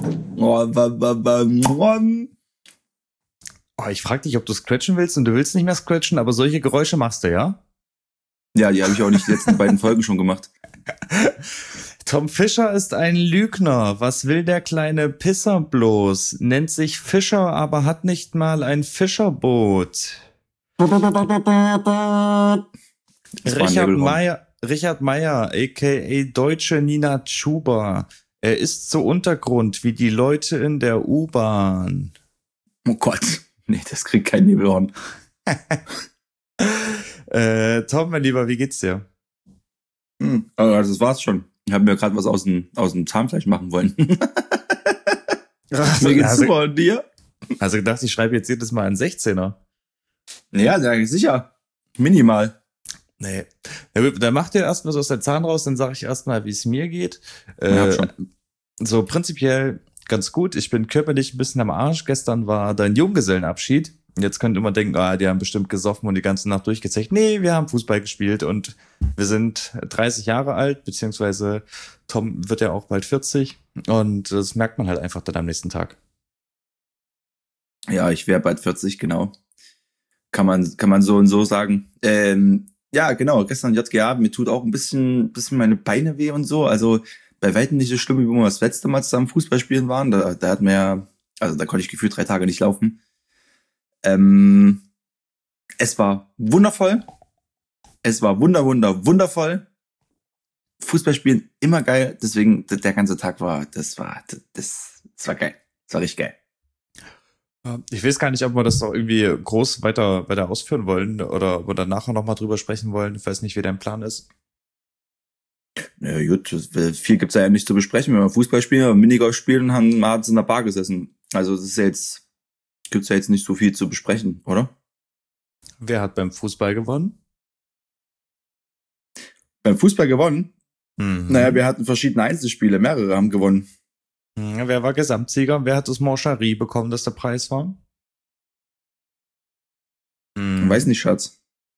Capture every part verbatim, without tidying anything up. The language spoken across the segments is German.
Oh, ba, ba, ba, oh, ich frag dich, ob du scratchen willst und du willst nicht mehr scratchen, aber solche Geräusche machst du, ja? Ja, die habe ich auch nicht die letzten beiden Folgen schon gemacht. Tom Fischer ist ein Lügner. Was will der kleine Pisser bloß? Nennt sich Fischer, aber hat nicht mal ein Fischerboot. Richard Meyer, Richard Meyer, aka Deutsche Nina Chuba. Er ist so Untergrund wie die Leute in der U-Bahn. Oh Gott, nee, das kriegt kein Nebelhorn. äh, Tom, mein Lieber, wie geht's dir? Hm, also das war's schon. Ich habe mir gerade was aus dem, aus dem Zahnfleisch machen wollen. Mir geht's also, super, und dir? Also gedacht, ich schreibe jetzt jedes Mal einen sechzehner. Ja, ja, sicher. Minimal. Nee. Ja, dann macht ihr erst was aus der Zahn raus, dann sage ich erstmal, wie es mir geht. Ja, Äh, schon. so prinzipiell ganz gut. Ich bin körperlich ein bisschen am Arsch. Gestern war dein Junggesellenabschied. Jetzt könnte man denken, ah, die haben bestimmt gesoffen und die ganze Nacht durchgezecht. Nee, wir haben Fußball gespielt und wir sind dreißig Jahre alt, beziehungsweise Tom wird ja auch bald vierzig und das merkt man halt einfach dann am nächsten Tag. Ja, ich wäre bald vierzig, genau. Kann man, kann man so und so sagen. Ähm, ja, genau, gestern J G A, mir tut auch ein bisschen, bisschen meine Beine weh und so. Also bei weitem nicht so schlimm, wie wir das letzte Mal zusammen Fußball spielen waren. Da, da hat mir ja, also da konnte ich gefühlt drei Tage nicht laufen. Ähm, es war wundervoll. Es war wunder, wunder, wundervoll. Fußball spielen immer geil. Deswegen, der ganze Tag war, das war, das, das war geil. Das war richtig geil. Ich weiß gar nicht, ob wir das noch irgendwie groß weiter, weiter ausführen wollen oder ob wir dann nachher nochmal drüber sprechen wollen. Ich weiß nicht, wie dein Plan ist. Ja, gut, viel gibt's ja nicht zu besprechen. Wenn wir Fußball spielen oder Minigolf spielen, haben wir abends in der Bar gesessen. Also das ist ja jetzt, gibt's ja jetzt nicht so viel zu besprechen, oder? Wer hat beim Fußball gewonnen? Beim Fußball gewonnen? Mhm. Naja, wir hatten verschiedene Einzelspiele, mehrere haben gewonnen. Ja, wer war Gesamtsieger? Wer hat das Mancherie bekommen, dass der Preis war? Mhm. Weiß nicht, Schatz.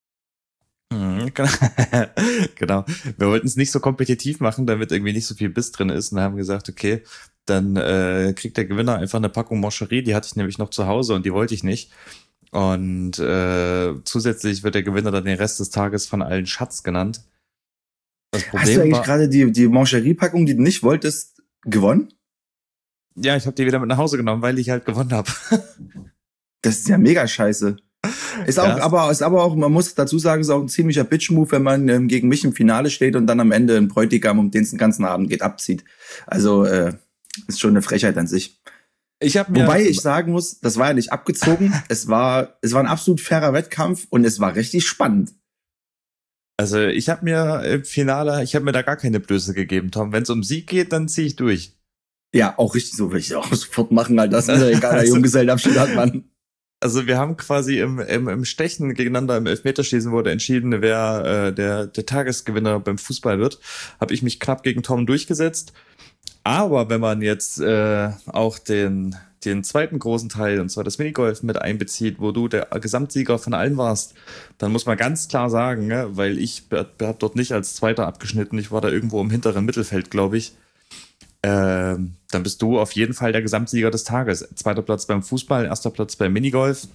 Mhm, genau. Wir wollten es nicht so kompetitiv machen, damit irgendwie nicht so viel Biss drin ist und haben gesagt, okay, dann äh, kriegt der Gewinner einfach eine Packung Mancherie, die hatte ich nämlich noch zu Hause und die wollte ich nicht. Und äh, zusätzlich wird der Gewinner dann den Rest des Tages von allen Schatz genannt. Das Problem Hast du eigentlich war, gerade die, die Mancherie-Packung, die du nicht wolltest, gewonnen? Ja, ich habe die wieder mit nach Hause genommen, weil ich halt gewonnen habe. Das ist ja mega scheiße. Ist auch, Ja. aber, ist aber auch, man muss dazu sagen, ist auch ein ziemlicher Bitch-Move, wenn man ähm, gegen mich im Finale steht und dann am Ende ein Bräutigam, um den es den ganzen Abend geht, abzieht. Also, äh, ist schon eine Frechheit an sich. Ich habe mir Wobei ich sagen muss, das war ja nicht abgezogen. es war, es war ein absolut fairer Wettkampf und es war richtig spannend. Also ich habe mir im Finale, ich habe mir da gar keine Blöße gegeben, Tom. Wenn es um Sieg geht, dann ziehe ich durch. Ja, auch richtig so, will ich auch sofort machen, halt. Das ist ja egal, der Also- Junggesellenabschied hat man. Also wir haben quasi im, im, im Stechen gegeneinander im Elfmeterschießen wurde entschieden, wer äh, der, der Tagesgewinner beim Fußball wird. Habe ich mich knapp gegen Tom durchgesetzt. Aber wenn man jetzt äh, auch den, den zweiten großen Teil, und zwar das Minigolf, mit einbezieht, wo du der Gesamtsieger von allen warst, dann muss man ganz klar sagen, ne, weil ich habe dort nicht als Zweiter abgeschnitten, ich war da irgendwo im hinteren Mittelfeld, glaube ich, Ähm, dann bist du auf jeden Fall der Gesamtsieger des Tages. Zweiter Platz beim Fußball, erster Platz beim Minigolf.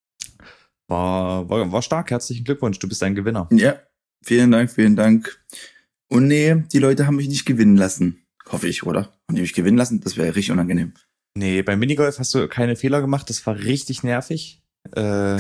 War, war, war stark. Herzlichen Glückwunsch, du bist ein Gewinner. Ja, vielen Dank, vielen Dank. Und nee, die Leute haben mich nicht gewinnen lassen. Hoffe ich, oder? Haben die mich gewinnen lassen? Das wäre richtig unangenehm. Nee, beim Minigolf hast du keine Fehler gemacht. Das war richtig nervig. Äh,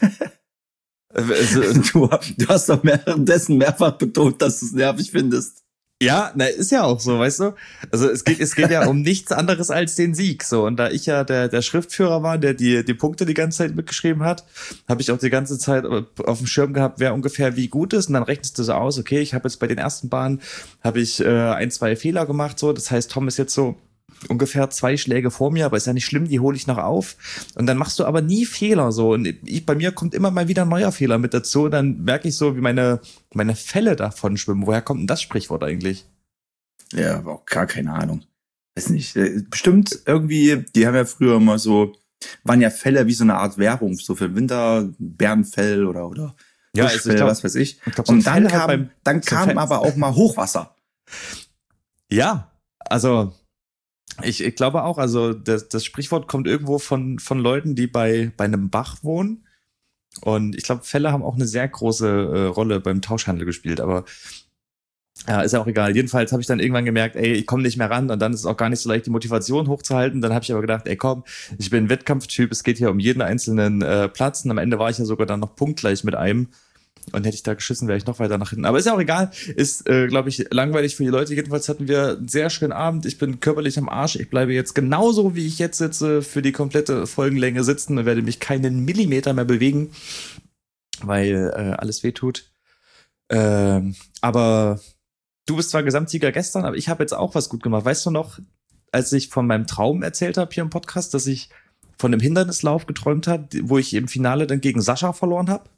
also, Du, du hast doch währenddessen mehrfach betont, dass du es nervig findest. ja, na, ist ja auch so, weißt du? Also es geht, es geht ja um nichts anderes als den Sieg. So, und da ich ja der, der Schriftführer war, der die, die Punkte die ganze Zeit mitgeschrieben hat, habe ich auch die ganze Zeit auf dem Schirm gehabt, wer ungefähr wie gut ist. Und dann rechnest du so aus, okay, ich habe jetzt bei den ersten Bahnen habe ich äh, ein, zwei Fehler gemacht. So, das heißt, Tom ist jetzt so ungefähr zwei Schläge vor mir, aber ist ja nicht schlimm, die hole ich noch auf. Und dann machst du aber nie Fehler so. Und ich, bei mir kommt immer mal wieder ein neuer Fehler mit dazu. Und dann merke ich so, wie meine, meine Fälle davon schwimmen. Woher kommt denn das Sprichwort eigentlich? Ja, aber auch gar keine Ahnung. Weiß nicht. Bestimmt irgendwie, die haben ja früher immer so, waren ja Fälle wie so eine Art Währung, so für Winter, Bärenfell oder, oder Ja, Buschfell, also ich glaub, was weiß ich. ich glaub, so ein Und dann Fell hat kam, beim- dann so ein kam Fell- aber auch mal Hochwasser. Ja, also Ich, ich glaube auch, also das, das Sprichwort kommt irgendwo von, von Leuten, die bei, bei einem Bach wohnen. Und ich glaube, Fälle haben auch eine sehr große äh, Rolle beim Tauschhandel gespielt, aber ja, ist ja auch egal. Jedenfalls habe ich dann irgendwann gemerkt, ey, ich komme nicht mehr ran und dann ist es auch gar nicht so leicht, die Motivation hochzuhalten. Dann habe ich aber gedacht, ey, komm, ich bin ein Wettkampftyp, es geht hier um jeden einzelnen äh, Platz und am Ende war ich ja sogar dann noch punktgleich mit einem und hätte ich da geschissen, wäre ich noch weiter nach hinten. Aber ist ja auch egal, ist, äh, glaube ich, langweilig für die Leute. Jedenfalls hatten wir einen sehr schönen Abend. Ich bin körperlich am Arsch. Ich bleibe jetzt genauso, wie ich jetzt sitze, für die komplette Folgenlänge sitzen und werde mich keinen Millimeter mehr bewegen, weil äh, alles wehtut. Ähm, aber du bist zwar Gesamtsieger gestern, aber ich habe jetzt auch was gut gemacht. Weißt du noch, als ich von meinem Traum erzählt habe hier im Podcast, dass ich von einem Hindernislauf geträumt habe, wo ich im Finale dann gegen Sascha verloren habe?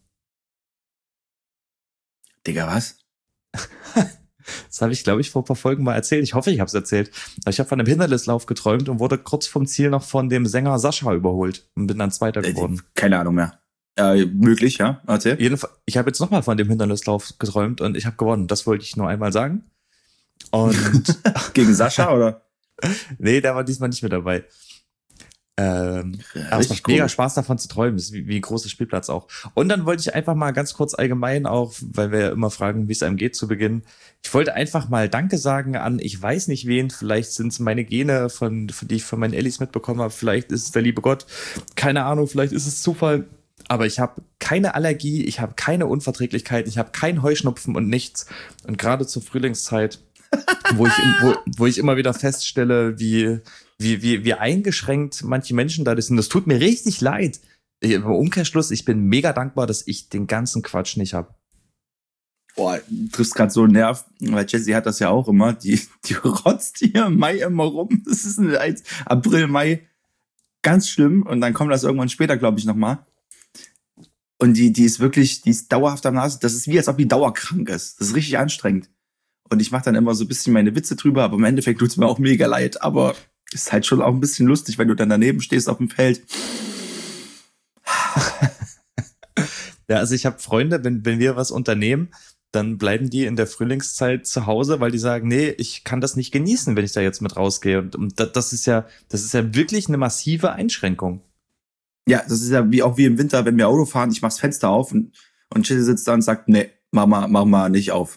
Digga, was? Das habe ich, glaube ich, vor ein paar Folgen mal erzählt. Ich hoffe, ich habe es erzählt. Ich habe von einem Hindernislauf geträumt und wurde kurz vom Ziel noch von dem Sänger Sascha überholt und bin dann Zweiter geworden. Äh, keine Ahnung mehr. Äh, möglich, ja. Erzähl. Jedenfalls, ich habe jetzt nochmal von dem Hindernislauf geträumt und ich habe gewonnen. Das wollte ich nur einmal sagen. Und gegen Sascha, oder? Nee, der war diesmal nicht mit dabei. Ähm, ja, aber es macht mega Spaß davon zu träumen. Das ist wie, wie ein großer Spielplatz auch. Und dann wollte ich einfach mal ganz kurz allgemein auch, weil wir ja immer fragen, wie es einem geht zu Beginn. Ich wollte einfach mal Danke sagen an, ich weiß nicht wen, vielleicht sind es meine Gene, von, von die ich von meinen Ellis mitbekommen habe, vielleicht ist es der liebe Gott, keine Ahnung, vielleicht ist es Zufall. Aber ich habe keine Allergie, ich habe keine Unverträglichkeit, ich habe keinen Heuschnupfen und nichts. Und gerade zur Frühlingszeit, wo ich, wo, wo ich immer wieder feststelle, wie, wie, wie, wie eingeschränkt manche Menschen da sind. Das tut mir richtig leid. Im Umkehrschluss, ich bin mega dankbar, dass ich den ganzen Quatsch nicht habe. Boah, du triffst gerade so einen Nerv, weil Jessie hat das ja auch immer. Die, die rotzt hier im Mai immer rum. Das ist ein April, Mai. Ganz schlimm. Und dann kommt das irgendwann später, glaube ich, nochmal. Und die, die ist wirklich, die ist dauerhaft am Nase. Das ist wie, als ob die dauerkrank ist. Das ist richtig anstrengend. Und ich mache dann immer so ein bisschen meine Witze drüber, aber im Endeffekt tut's mir auch mega leid. Aber ist halt schon auch ein bisschen lustig, wenn du dann daneben stehst auf dem Feld. Ja, also ich habe Freunde, wenn, wenn wir was unternehmen, dann bleiben die in der Frühlingszeit zu Hause, weil die sagen, nee, ich kann das nicht genießen, wenn ich da jetzt mit rausgehe. Und, und das ist ja, das ist ja wirklich eine massive Einschränkung. Ja, das ist ja wie auch wie im Winter, wenn wir Auto fahren, ich mach's Fenster auf und, und Chili sitzt da und sagt, nee, mach mal, mach mal nicht auf.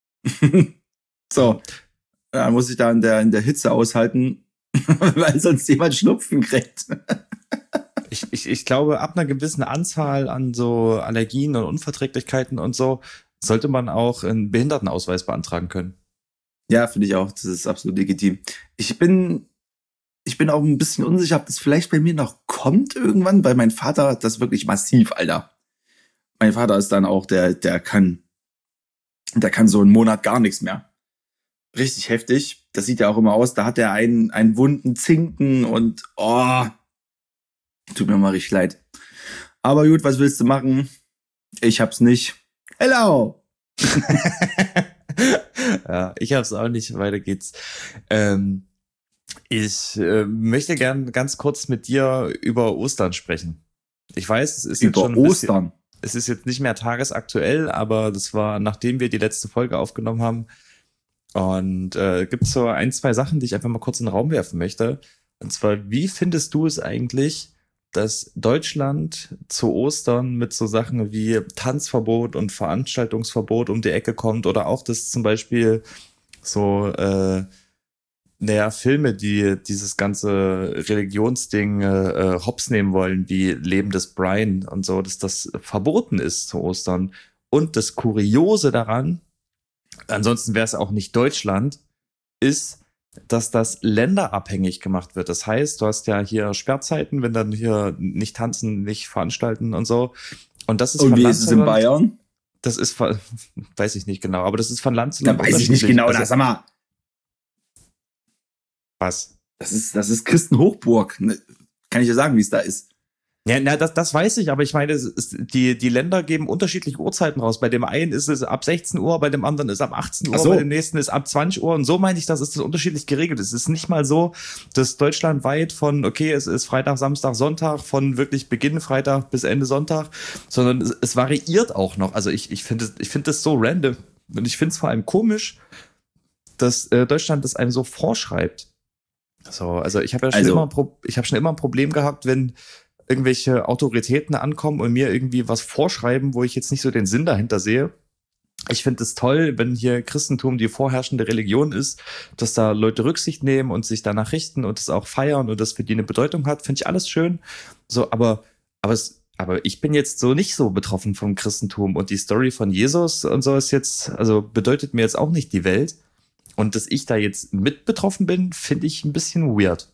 So. Dann muss ich da in der, in der Hitze aushalten, weil sonst jemand Schnupfen kriegt. Ich, ich, ich glaube, ab einer gewissen Anzahl an so Allergien und Unverträglichkeiten und so, sollte man auch einen Behindertenausweis beantragen können. Ja, finde ich auch. Das ist absolut legitim. Ich bin, ich bin auch ein bisschen unsicher, ob das vielleicht bei mir noch kommt irgendwann, weil mein Vater hat das wirklich massiv, Alter. Mein Vater ist dann auch, der, der kann, der kann so einen Monat gar nichts mehr. Richtig heftig. Das sieht ja auch immer aus. Da hat er einen, einen wunden Zinken und, oh, tut mir mal richtig leid. Aber gut, was willst du machen? Ich hab's nicht. Hello! Ja, ich hab's auch nicht. Weiter geht's. Ähm, ich äh, möchte gern ganz kurz mit dir über Ostern sprechen. Ich weiß, es ist über jetzt schon ein Ostern. Bisschen, es ist jetzt nicht mehr tagesaktuell, aber das war, nachdem wir die letzte Folge aufgenommen haben. Und äh, gibt so ein, zwei Sachen, die ich einfach mal kurz in den Raum werfen möchte. Und zwar, wie findest du es eigentlich, dass Deutschland zu Ostern mit so Sachen wie Tanzverbot und Veranstaltungsverbot um die Ecke kommt oder auch, dass zum Beispiel so, äh, naja, Filme, die dieses ganze Religionsding äh, hops nehmen wollen, wie Leben des Brian und so, dass das verboten ist zu Ostern. Und das Kuriose daran, ansonsten wäre es auch nicht Deutschland, ist, dass das länderabhängig gemacht wird. Das heißt, du hast ja hier Sperrzeiten, wenn dann hier nicht tanzen, nicht veranstalten und so. Und das ist und von wie Land ist es zu in Land, Bayern? Das ist von, weiß ich nicht genau, aber das ist von Land zu Da Land weiß ich nicht genau. unterschiedlich. Da, sag mal, Was? das ist, das ist Christenhochburg. Ne, kann ich dir sagen, wie es da ist. Ja, na, das, das weiß ich, aber ich meine, es ist, die, die Länder geben unterschiedliche Uhrzeiten raus. Bei dem einen ist es ab sechzehn Uhr, bei dem anderen ist ab achtzehn Uhr, Ach so. bei dem nächsten ist ab zwanzig Uhr. Und so meine ich, das ist das unterschiedlich geregelt. Es ist nicht mal so, dass deutschlandweit von, okay, es ist Freitag, Samstag, Sonntag, von wirklich Beginn Freitag bis Ende Sonntag, sondern es, es variiert auch noch. Also ich, ich finde ich finde das so random. Und ich finde es vor allem komisch, dass äh, Deutschland das einem so vorschreibt. So, also ich habe ja schon Also- immer ein Pro- ich habe schon immer ein Problem gehabt, wenn irgendwelche Autoritäten ankommen und mir irgendwie was vorschreiben, wo ich jetzt nicht so den Sinn dahinter sehe. Ich finde es toll, wenn hier Christentum die vorherrschende Religion ist, dass da Leute Rücksicht nehmen und sich danach richten und es auch feiern und das für die eine Bedeutung hat, finde ich alles schön. So, aber, aber es, aber ich bin jetzt so nicht so betroffen vom Christentum und die Story von Jesus und so ist jetzt, also bedeutet mir jetzt auch nicht die Welt. Und dass ich da jetzt mit betroffen bin, finde ich ein bisschen weird.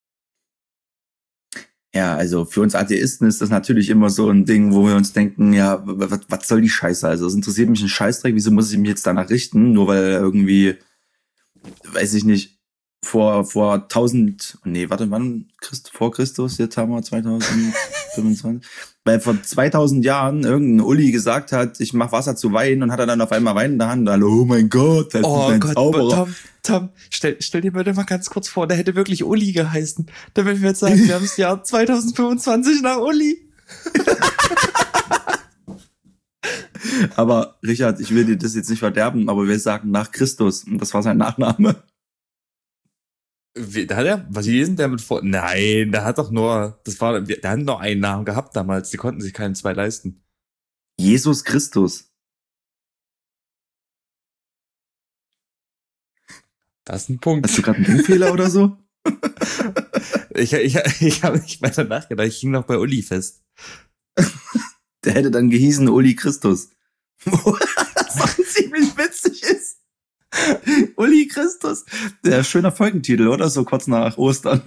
Ja, also für uns Atheisten ist das natürlich immer so ein Ding, wo wir uns denken, ja, was, was soll die Scheiße? Also es interessiert mich ein Scheißdreck, wieso muss ich mich jetzt danach richten? Nur weil irgendwie, weiß ich nicht, vor vor tausend, nee, warte, wann Christ, vor Christus, jetzt haben wir zweitausendfünfundzwanzig, weil vor zweitausend Jahren irgendein Uli gesagt hat, ich mach Wasser zu Wein und hat er dann auf einmal Wein in der Hand, alle, oh mein Gott, das Oh ist ein Gott, Zauberer. Tom, Tom, stell, stell dir bitte mal ganz kurz vor, der hätte wirklich Uli geheißen. Da würden wir jetzt sagen, wir haben das Jahr zweitausendfünfundzwanzig nach Uli. Aber Richard, ich will dir das jetzt nicht verderben, aber wir sagen nach Christus und das war sein Nachname. Wie, da hat er, was lesen der mit vor? Nein, der hat doch nur, das war, der hat noch einen Namen gehabt damals, die konnten sich keinen zwei leisten. Jesus Christus. Das ist ein Punkt. Hast du gerade einen Denkfehler oder so? Ich, ich, ich habe nicht weiter nachgedacht, ich hing noch bei Uli fest. Der hätte dann gehießen Uli Christus. Was auch ziemlich witzig ist. Uli Christus. Der schöner Folgentitel, oder? So kurz nach Ostern.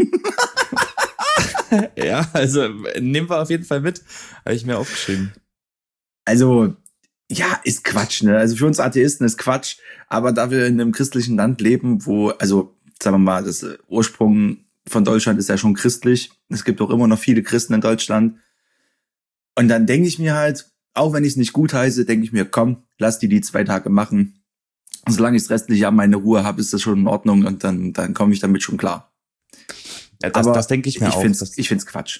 Ja, also nehmen wir auf jeden Fall mit. Habe ich mir aufgeschrieben. Also, ja, ist Quatsch, ne? Also für uns Atheisten ist Quatsch. Aber da wir in einem christlichen Land leben, wo, also, sagen wir mal, das Ursprung von Deutschland ist ja schon christlich. Es gibt auch immer noch viele Christen in Deutschland. Und dann denke ich mir halt, auch wenn ich es nicht gut heiße, denke ich mir, komm, lass die die zwei Tage machen. Solange ich das restliche Jahr meine Ruhe habe, ist das schon in Ordnung und dann, dann komme ich damit schon klar. Ja, das, Aber das denke ich mir ich auch. Find's, Das, ich find's Quatsch.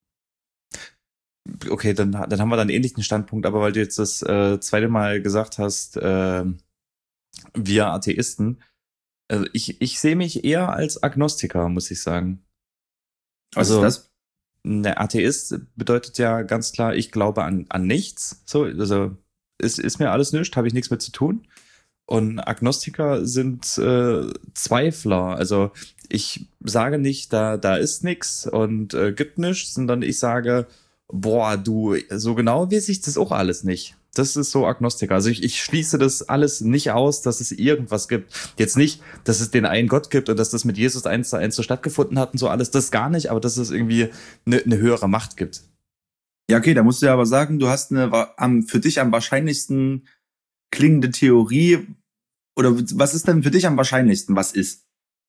okay, dann, dann haben wir da einen ähnlichen Standpunkt, aber weil du jetzt das äh, zweite Mal gesagt hast, äh, wir Atheisten, also ich, ich sehe mich eher als Agnostiker, muss ich sagen. Was Also, ist das? Der Atheist bedeutet ja ganz klar, ich glaube an, an nichts. So, also ist, ist mir alles nichts, habe ich nichts mit zu tun. Und Agnostiker sind äh, Zweifler. Also ich sage nicht, da, da ist nichts und äh, gibt nichts, sondern ich sage, boah, du, so genau weiß ich das auch alles nicht. Das ist so Agnostiker. Also ich, ich schließe das alles nicht aus, dass es irgendwas gibt. Jetzt nicht, dass es den einen Gott gibt und dass das mit Jesus eins zu eins so stattgefunden hat und so alles. Das gar nicht, aber dass es irgendwie eine, eine höhere Macht gibt. Ja, okay, da musst du ja aber sagen, du hast eine wa- am für dich am wahrscheinlichsten klingende Theorie. Oder was ist denn für dich am wahrscheinlichsten, was ist?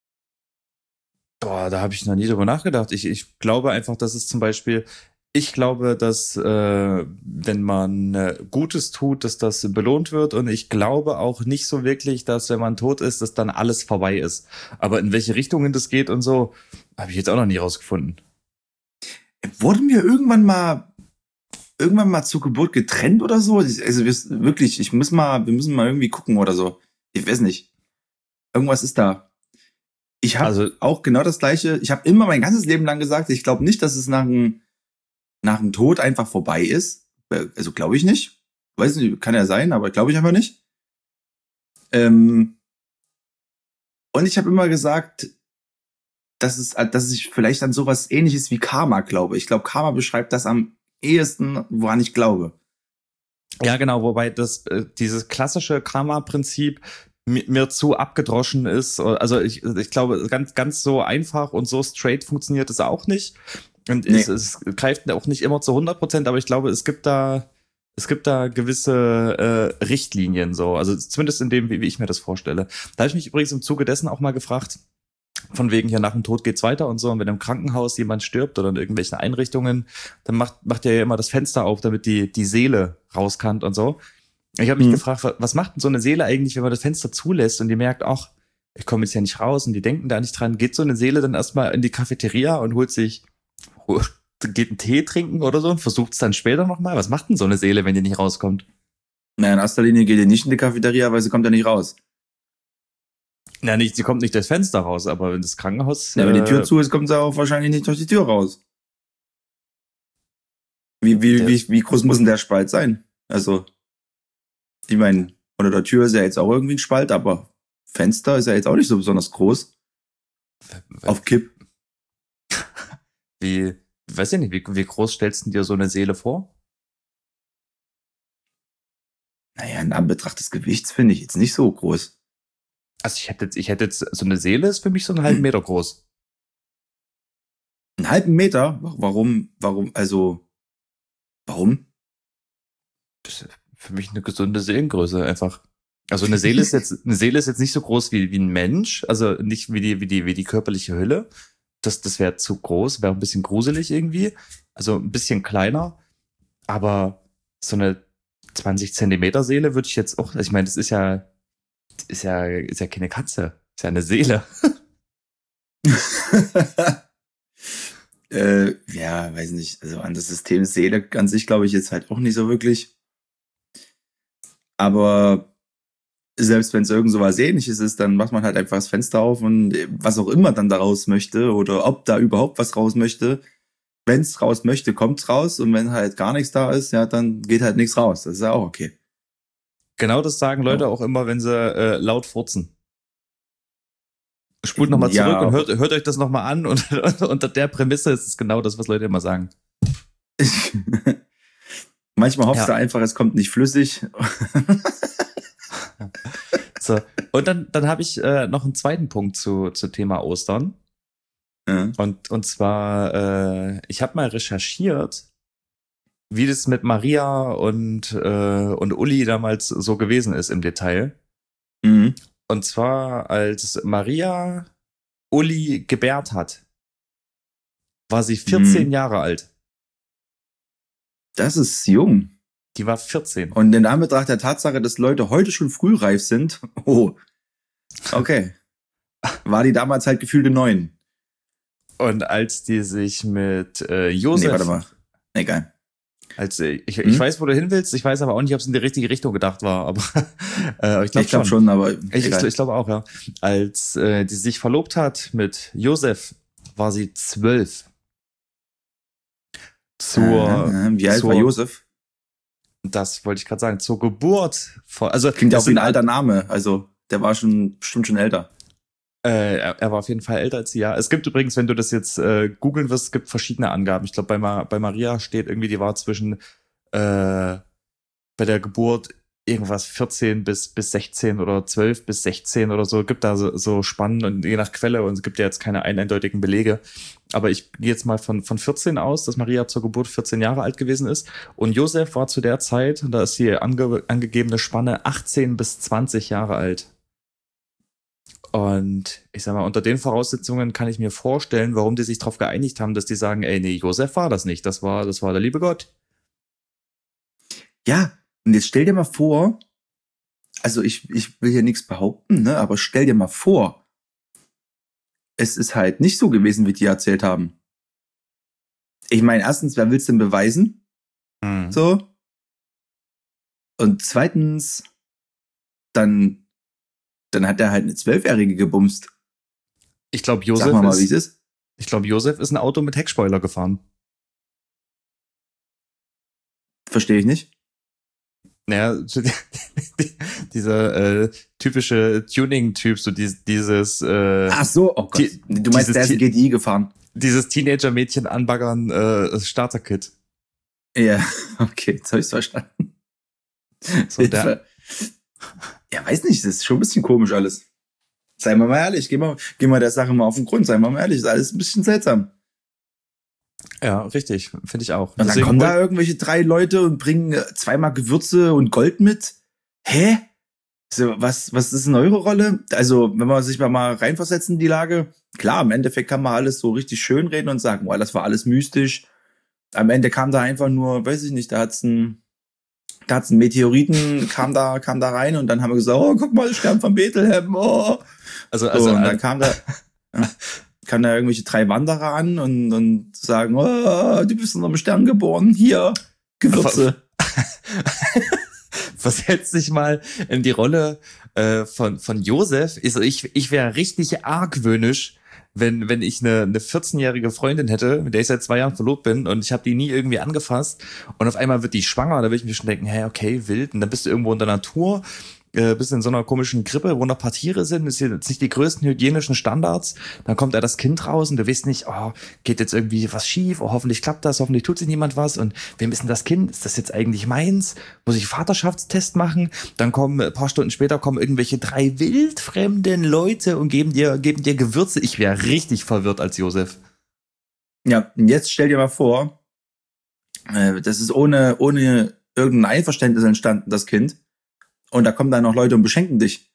Boah, da habe ich noch nie drüber nachgedacht. Ich, ich glaube einfach, dass es zum Beispiel, ich glaube, dass äh, wenn man äh, Gutes tut, dass das belohnt wird. Und ich glaube auch nicht so wirklich, dass wenn man tot ist, dass dann alles vorbei ist. Aber in welche Richtungen das geht und so, habe ich jetzt auch noch nie rausgefunden. Wurden wir irgendwann mal irgendwann mal zur Geburt getrennt oder so? Also wir, wirklich, ich muss mal, wir müssen mal irgendwie gucken oder so. Ich weiß nicht. Irgendwas ist da. Ich habe Also- auch genau das Gleiche. Ich habe immer mein ganzes Leben lang gesagt, ich glaube nicht, dass es nach dem nach dem Tod einfach vorbei ist. Also glaube ich nicht. Weiß nicht, kann ja sein, aber glaube ich einfach nicht. Ähm, und ich habe immer gesagt, dass es, dass ich vielleicht an sowas Ähnliches wie Karma glaube. Ich glaube, Karma beschreibt das am ehesten, woran ich glaube. Ja, genau, wobei das äh, dieses klassische Karma-Prinzip mi- mir zu abgedroschen ist. Also ich, ich glaube, ganz, ganz so einfach und so straight funktioniert es auch nicht. Und Nee. es, es greift auch nicht immer zu hundert Prozent, aber ich glaube, es gibt da, es gibt da gewisse äh, Richtlinien so. Also zumindest in dem, wie, wie ich mir das vorstelle. Da habe ich mich übrigens im Zuge dessen auch mal gefragt, von wegen hier nach dem Tod geht's weiter und so. Und wenn im Krankenhaus jemand stirbt oder in irgendwelchen Einrichtungen, dann macht, macht er ja immer das Fenster auf, damit die, die Seele raus kann und so. Ich habe mich Mhm. gefragt, wa- was macht denn so eine Seele eigentlich, wenn man das Fenster zulässt und die merkt, ach, ich komme jetzt ja nicht raus und die denken da nicht dran. Geht so eine Seele dann erstmal in die Cafeteria und holt sich, geht einen Tee trinken oder so und versucht es dann später nochmal? Was macht denn so eine Seele, wenn die nicht rauskommt? Naja, in erster Linie geht ihr nicht in die Cafeteria, weil sie kommt ja nicht raus. Ja, nicht, sie kommt nicht durchs Fenster raus, aber wenn das Krankenhaus... Ja, wenn äh, die Tür zu ist, kommt sie auch wahrscheinlich nicht durch die Tür raus. Wie, wie, Der- wie, wie groß muss denn der Spalt sein? Also, ich meine, unter der Tür ist ja jetzt auch irgendwie ein Spalt, aber Fenster ist ja jetzt auch nicht so besonders groß. Auf Kipp. Wie, weiß ich nicht, wie, wie groß stellst du dir so eine Seele vor? Naja, in Anbetracht des Gewichts finde ich jetzt nicht so groß. Also ich hätte jetzt, ich hätte jetzt, so eine Seele ist für mich so einen halben Meter groß. Einen halben Meter? Warum, warum, also, warum? Das ist für mich eine gesunde Seelengröße einfach. Also eine Seele ist jetzt, eine Seele ist jetzt nicht so groß wie, wie ein Mensch, also nicht wie die, wie die, wie die körperliche Hülle. Das, das wäre zu groß, wäre ein bisschen gruselig irgendwie. Also ein bisschen kleiner. Aber so eine zwanzig Zentimeter Seele würde ich jetzt auch, also ich meine, das ist ja, ist ja, ist ja keine Katze. Ist ja eine Seele. äh, ja, weiß nicht. Also an das System Seele an sich glaube ich jetzt halt auch nicht so wirklich. Aber selbst wenn es irgend so was Ähnliches ist, dann macht man halt einfach das Fenster auf und was auch immer dann da raus möchte oder ob da überhaupt was raus möchte. Wenn es raus möchte, kommt's raus und wenn halt gar nichts da ist, ja, dann geht halt nichts raus. Das ist ja auch okay. Genau das sagen Leute auch immer, wenn sie äh, laut furzen. Spult nochmal zurück Ja, und hört, hört euch das nochmal an und, und unter der Prämisse ist es genau das, was Leute immer sagen. Manchmal hoffst Ja. du einfach, es kommt nicht flüssig. So. Und dann, dann habe ich äh, noch einen zweiten Punkt zu, zu Thema Ostern. Ja. Und, und zwar, äh, ich habe mal recherchiert, wie das mit Maria und, äh, und Uli damals so gewesen ist im Detail. Mhm. Und zwar, als Maria Uli gebärt hat, war sie vierzehn Mhm. Jahre alt. Das ist jung. Die war vierzehn. Und in Anbetracht der Tatsache, dass Leute heute schon frühreif sind, oh, okay. War die damals halt gefühlte neun. Und als die sich mit äh, Josef... Nee, warte mal. Egal. Als, äh, ich, Hm? ich weiß, wo du hin willst, ich weiß aber auch nicht, ob es in die richtige Richtung gedacht war, aber äh, ich glaube Ich glaube schon. schon, aber Ich, ich, egal. ich glaube auch, ja. Als äh, die sich verlobt hat mit Josef, war sie zwölf. Zur, Äh, wie alt zur, war Josef? Das wollte ich gerade sagen, zur Geburt von, also Klingt ja das auch wie ein sind alter Name. Also, der war schon bestimmt schon älter. Äh, er, er war auf jeden Fall älter als sie, ja. Es gibt übrigens, wenn du das jetzt äh, googeln wirst, es gibt verschiedene Angaben. Ich glaube, bei, Ma bei Maria steht irgendwie, die war zwischen äh, bei der Geburt irgendwas vierzehn bis, bis sechzehn oder zwölf bis sechzehn oder so. Gibt da so, so Spannen und je nach Quelle und es gibt ja jetzt keine eindeutigen Belege. Aber ich gehe jetzt mal von, von vierzehn aus, dass Maria zur Geburt vierzehn Jahre alt gewesen ist. Und Josef war zu der Zeit, und da ist die ange angegebene Spanne, achtzehn bis zwanzig Jahre alt. Und ich sag mal, unter den Voraussetzungen kann ich mir vorstellen, warum die sich darauf geeinigt haben, dass die sagen, ey, nee, Josef war das nicht, das war, das war der liebe Gott. Ja, und jetzt stell dir mal vor, also ich, ich will hier nichts behaupten, ne, aber stell dir mal vor, es ist halt nicht so gewesen, wie die erzählt haben. Ich meine, erstens, wer will's denn beweisen? Hm. So. Und zweitens, dann, dann hat er halt eine Zwölfjährige gebumst. Ich glaube, Sag Josef mal mal, wie es ist, ist. ich glaube, Josef ist ein Auto mit Heckspoiler gefahren. Verstehe ich nicht. Naja, dieser äh, typische Tuning-Typ, so dieses, dieses, äh, Ach so, oh Gott. die- du meinst, dieses der ist ein Ti- G T I gefahren. dieses Teenager-Mädchen anbaggern, äh, Starter-Kit. Ja, okay, jetzt habe ich's verstanden. So, der, Ja, weiß nicht, das ist schon ein bisschen komisch alles. Seien wir mal ehrlich, gehen wir, gehen wir der Sache mal auf den Grund, seien wir mal ehrlich, ist alles ein bisschen seltsam. ja, richtig, finde ich auch. Und dann Deswegen kommen da wollt- irgendwelche drei Leute und bringen äh, zweimal Gewürze und Gold mit. Hä? So, was, was ist denn eure Rolle? Also, wenn man sich mal, mal reinversetzt in die Lage, klar, im Endeffekt kann man alles so richtig schön reden und sagen, boah, das war alles mystisch. Am Ende kam da einfach nur, weiß ich nicht, da hat's ein, da hat's einen Meteoriten, kam da, kam da rein und dann haben wir gesagt, oh, guck mal, der Stern von Bethlehem, oh. also, So, also, und dann kam da, ja, kam da irgendwelche drei Wanderer an und, und sagen, oh, du bist in einem Stern geboren, hier, Gewürze. versetz dich mal in die Rolle äh, von von Josef. Also ich ich wäre richtig argwöhnisch, wenn wenn ich eine eine vierzehnjährige Freundin hätte, mit der ich seit zwei Jahren verlobt bin und ich habe die nie irgendwie angefasst und auf einmal wird die schwanger. Da würde ich mir schon denken, hey, okay, wild. Und dann bist du irgendwo in der Natur, äh, bist in so einer komischen Krippe, wo noch ein paar Tiere sind. Das sind jetzt nicht die größten hygienischen Standards. Dann kommt da das Kind raus und du weißt nicht, oh, geht jetzt irgendwie was schief? Oh, hoffentlich klappt das, hoffentlich tut sich niemand was. Und wem ist denn das Kind? Ist das jetzt eigentlich meins? Muss ich Vaterschaftstest machen? Dann kommen ein paar Stunden später kommen irgendwelche drei wildfremden Leute und geben dir geben dir Gewürze. Ich wäre richtig verwirrt als Josef. Ja, und jetzt stell dir mal vor, äh, das ist ohne ohne irgendein Einverständnis entstanden, das Kind. Und da kommen dann noch Leute und beschenken dich.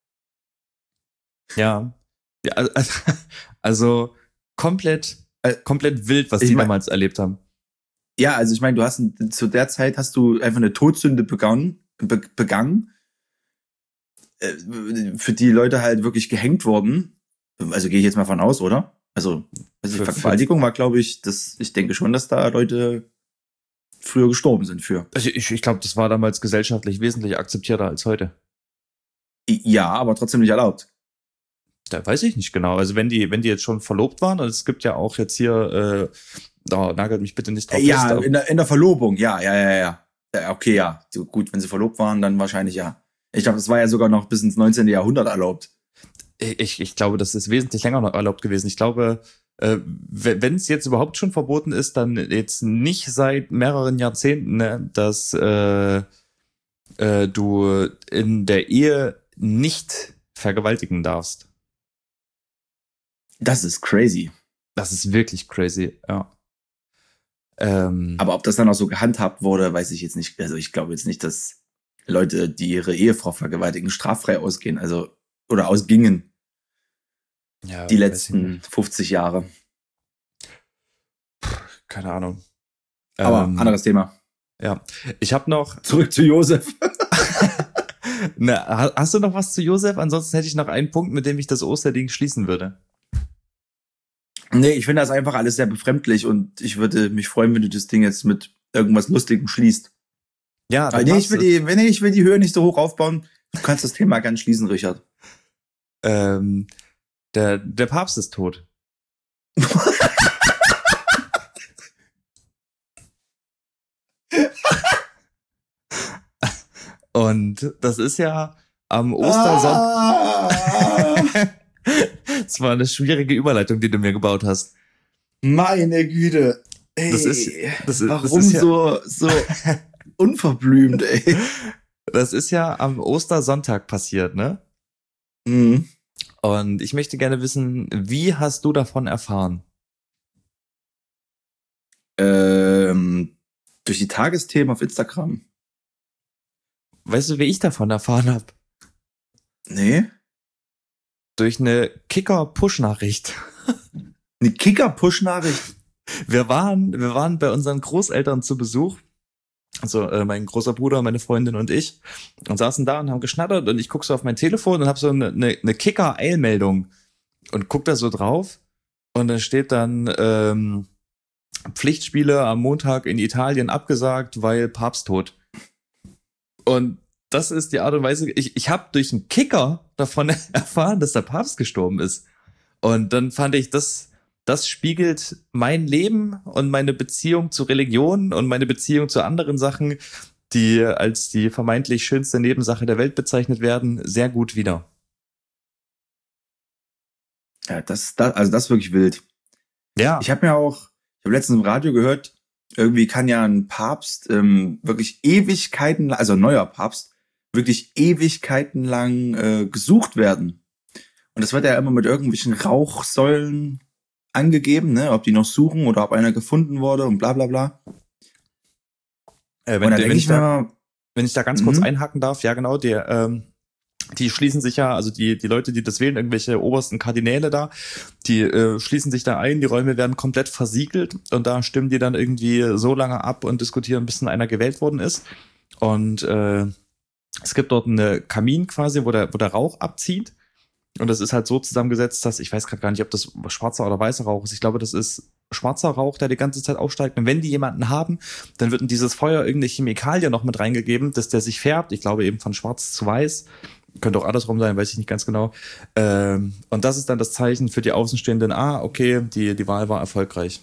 Ja, ja also, also komplett, äh, komplett wild, was die mein, damals erlebt haben. Ja, also ich meine, du hast zu der Zeit hast du einfach eine Todsünde begangen, be, begangen, äh, für die Leute halt wirklich gehängt wurden. Also gehe ich jetzt mal von aus, oder? Also, also die Vergewaltigung war, glaube ich, das. Ich denke schon, dass da Leute früher gestorben sind für. Also ich, ich glaube, das war damals gesellschaftlich wesentlich akzeptierter als heute. Ja, aber trotzdem nicht erlaubt. Da weiß ich nicht genau. Also wenn die, wenn die jetzt schon verlobt waren, also es gibt ja auch jetzt hier, äh, oh, nagelt mich bitte nicht drauf ja, fest. Ja, in der, in der Verlobung, ja, ja, ja, ja. ja okay, ja. So, gut, wenn sie verlobt waren, dann wahrscheinlich ja. Ich glaube, das war ja sogar noch bis ins neunzehnten Jahrhundert erlaubt. Ich, ich glaube, das ist wesentlich länger noch erlaubt gewesen. Ich glaube, äh, wenn es jetzt überhaupt schon verboten ist, dann jetzt nicht seit mehreren Jahrzehnten, ne, dass äh, äh, du in der Ehe nicht vergewaltigen darfst. Das ist crazy. Das ist wirklich crazy, ja. Ähm, Aber ob das dann auch so gehandhabt wurde, weiß ich jetzt nicht. Also ich glaube jetzt nicht, dass Leute, die ihre Ehefrau vergewaltigen, straffrei ausgehen. Also oder ausgingen. Ja, die letzten fünfzig Jahre. Keine Ahnung. Aber ähm, anderes Thema. Ja, ich habe noch... Zurück zu Josef. Na, hast du noch was zu Josef? Ansonsten hätte ich noch einen Punkt, mit dem ich das Osterding schließen würde. Nee, ich finde das einfach alles sehr befremdlich und ich würde mich freuen, wenn du das Ding jetzt mit irgendwas Lustigem schließt. Ja, nee, ich will die, nee, ich will die Höhe nicht so hoch aufbauen. Du kannst das Thema ganz schließen, Richard. Ähm... Der, der Papst ist tot. Und das ist ja am Ostersonntag. Das war eine schwierige Überleitung, die du mir gebaut hast. Meine Güte. Ey, das ist, das ist, warum das ist ja, so, so unverblümt, ey? Das ist ja am Ostersonntag passiert, ne? Mhm. Und ich möchte gerne wissen, wie hast du davon erfahren? Ähm, durch die Tagesthemen auf Instagram. Weißt du, wie ich davon erfahren habe? Nee. Durch eine Kicker-Push-Nachricht. Eine Kicker-Push-Nachricht? Wir waren, wir waren bei unseren Großeltern zu Besuch. Also äh, mein großer Bruder, meine Freundin und ich und saßen da und haben geschnattert und ich guck so auf mein Telefon und habe so eine, eine, eine Kicker-Eilmeldung und guck da so drauf und da steht dann ähm, Pflichtspiele am Montag in Italien abgesagt, weil Papst tot. Und das ist die Art und Weise, ich, ich habe durch einen Kicker davon erfahren, dass der Papst gestorben ist. Und dann fand ich, das Das spiegelt mein Leben und meine Beziehung zu Religion und meine Beziehung zu anderen Sachen, die als die vermeintlich schönste Nebensache der Welt bezeichnet werden, sehr gut wider. Ja, das, das also das ist wirklich wild. Ja. Ich habe mir auch, ich habe letztens im Radio gehört, irgendwie kann ja ein Papst ähm, wirklich Ewigkeiten, also ein neuer Papst, wirklich Ewigkeiten lang äh, gesucht werden. Und das wird ja immer mit irgendwelchen Rauchsäulen angegeben, ne, ob die noch suchen oder ob einer gefunden wurde und bla bla bla. Äh, wenn, wenn, ich da, wenn ich da ganz kurz mhm. einhaken darf, ja genau, die, ähm, die schließen sich ja, also die die Leute, die das wählen, irgendwelche obersten Kardinäle da, die äh, schließen sich da ein, die Räume werden komplett versiegelt und da stimmen die dann irgendwie so lange ab und diskutieren, bis einer gewählt worden ist. Und äh, es gibt dort einen Kamin quasi, wo der, wo der Rauch abzieht. Und das ist halt so zusammengesetzt, dass, ich weiß gerade gar nicht, ob das schwarzer oder weißer Rauch ist. Ich glaube, das ist schwarzer Rauch, der die ganze Zeit aufsteigt. Und wenn die jemanden haben, dann wird in dieses Feuer irgendeine Chemikalie noch mit reingegeben, dass der sich färbt. Ich glaube eben von schwarz zu weiß. Könnte auch andersrum sein, weiß ich nicht ganz genau. Ähm, und das ist dann das Zeichen für die Außenstehenden. Ah, okay, die, die Wahl war erfolgreich.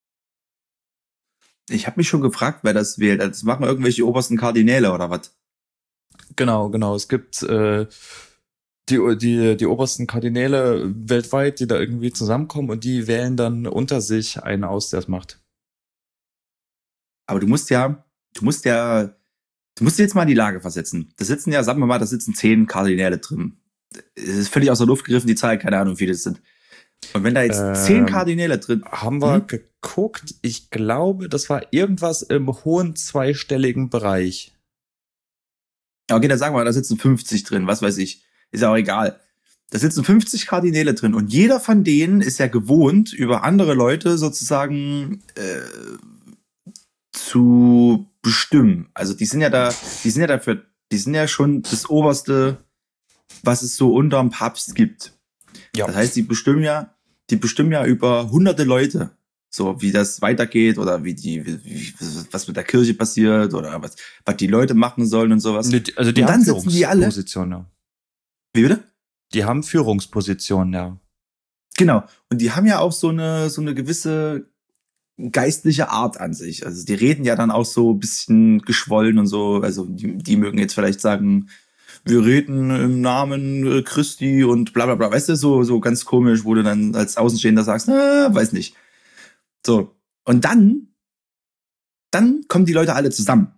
Ich habe mich schon gefragt, wer das wählt. Das machen irgendwelche obersten Kardinäle oder was? Genau, genau. Es gibt äh, die, die, die obersten Kardinäle weltweit, die da irgendwie zusammenkommen und die wählen dann unter sich einen aus, der es macht. Aber du musst ja, du musst ja, du musst dir jetzt mal in die Lage versetzen. Da sitzen ja, sagen wir mal, da sitzen zehn Kardinäle drin. Es ist völlig aus der Luft gegriffen, die Zahl, keine Ahnung, wie viele das sind. Und wenn da jetzt ähm, zehn Kardinäle drin... Haben wir hm? geguckt, ich glaube, das war irgendwas im hohen zweistelligen Bereich. Okay, dann sagen wir, da sitzen fünfzig drin, was weiß ich. Ist ja auch egal. Da sitzen fünfzig Kardinäle drin und jeder von denen ist ja gewohnt, über andere Leute sozusagen äh, zu bestimmen. Also die sind ja da, die sind ja dafür, die sind ja schon das Oberste, was es so unterm Papst gibt. Ja. Das heißt, die bestimmen ja, die bestimmen ja über hunderte Leute, so wie das weitergeht oder wie die, wie, was mit der Kirche passiert oder was, was die Leute machen sollen und sowas. Also die und haben dann sitzen die alle. Führungspositionen, ja. Wie bitte? Die haben Führungspositionen, ja. Genau. Und die haben ja auch so eine, so eine gewisse geistliche Art an sich. Also die reden ja dann auch so ein bisschen geschwollen und so. Also die, die mögen jetzt vielleicht sagen, wir reden im Namen Christi und bla bla bla. Weißt du, so, so ganz komisch, wo du dann als Außenstehender sagst, na, weiß nicht. So. Und dann, dann kommen die Leute alle zusammen.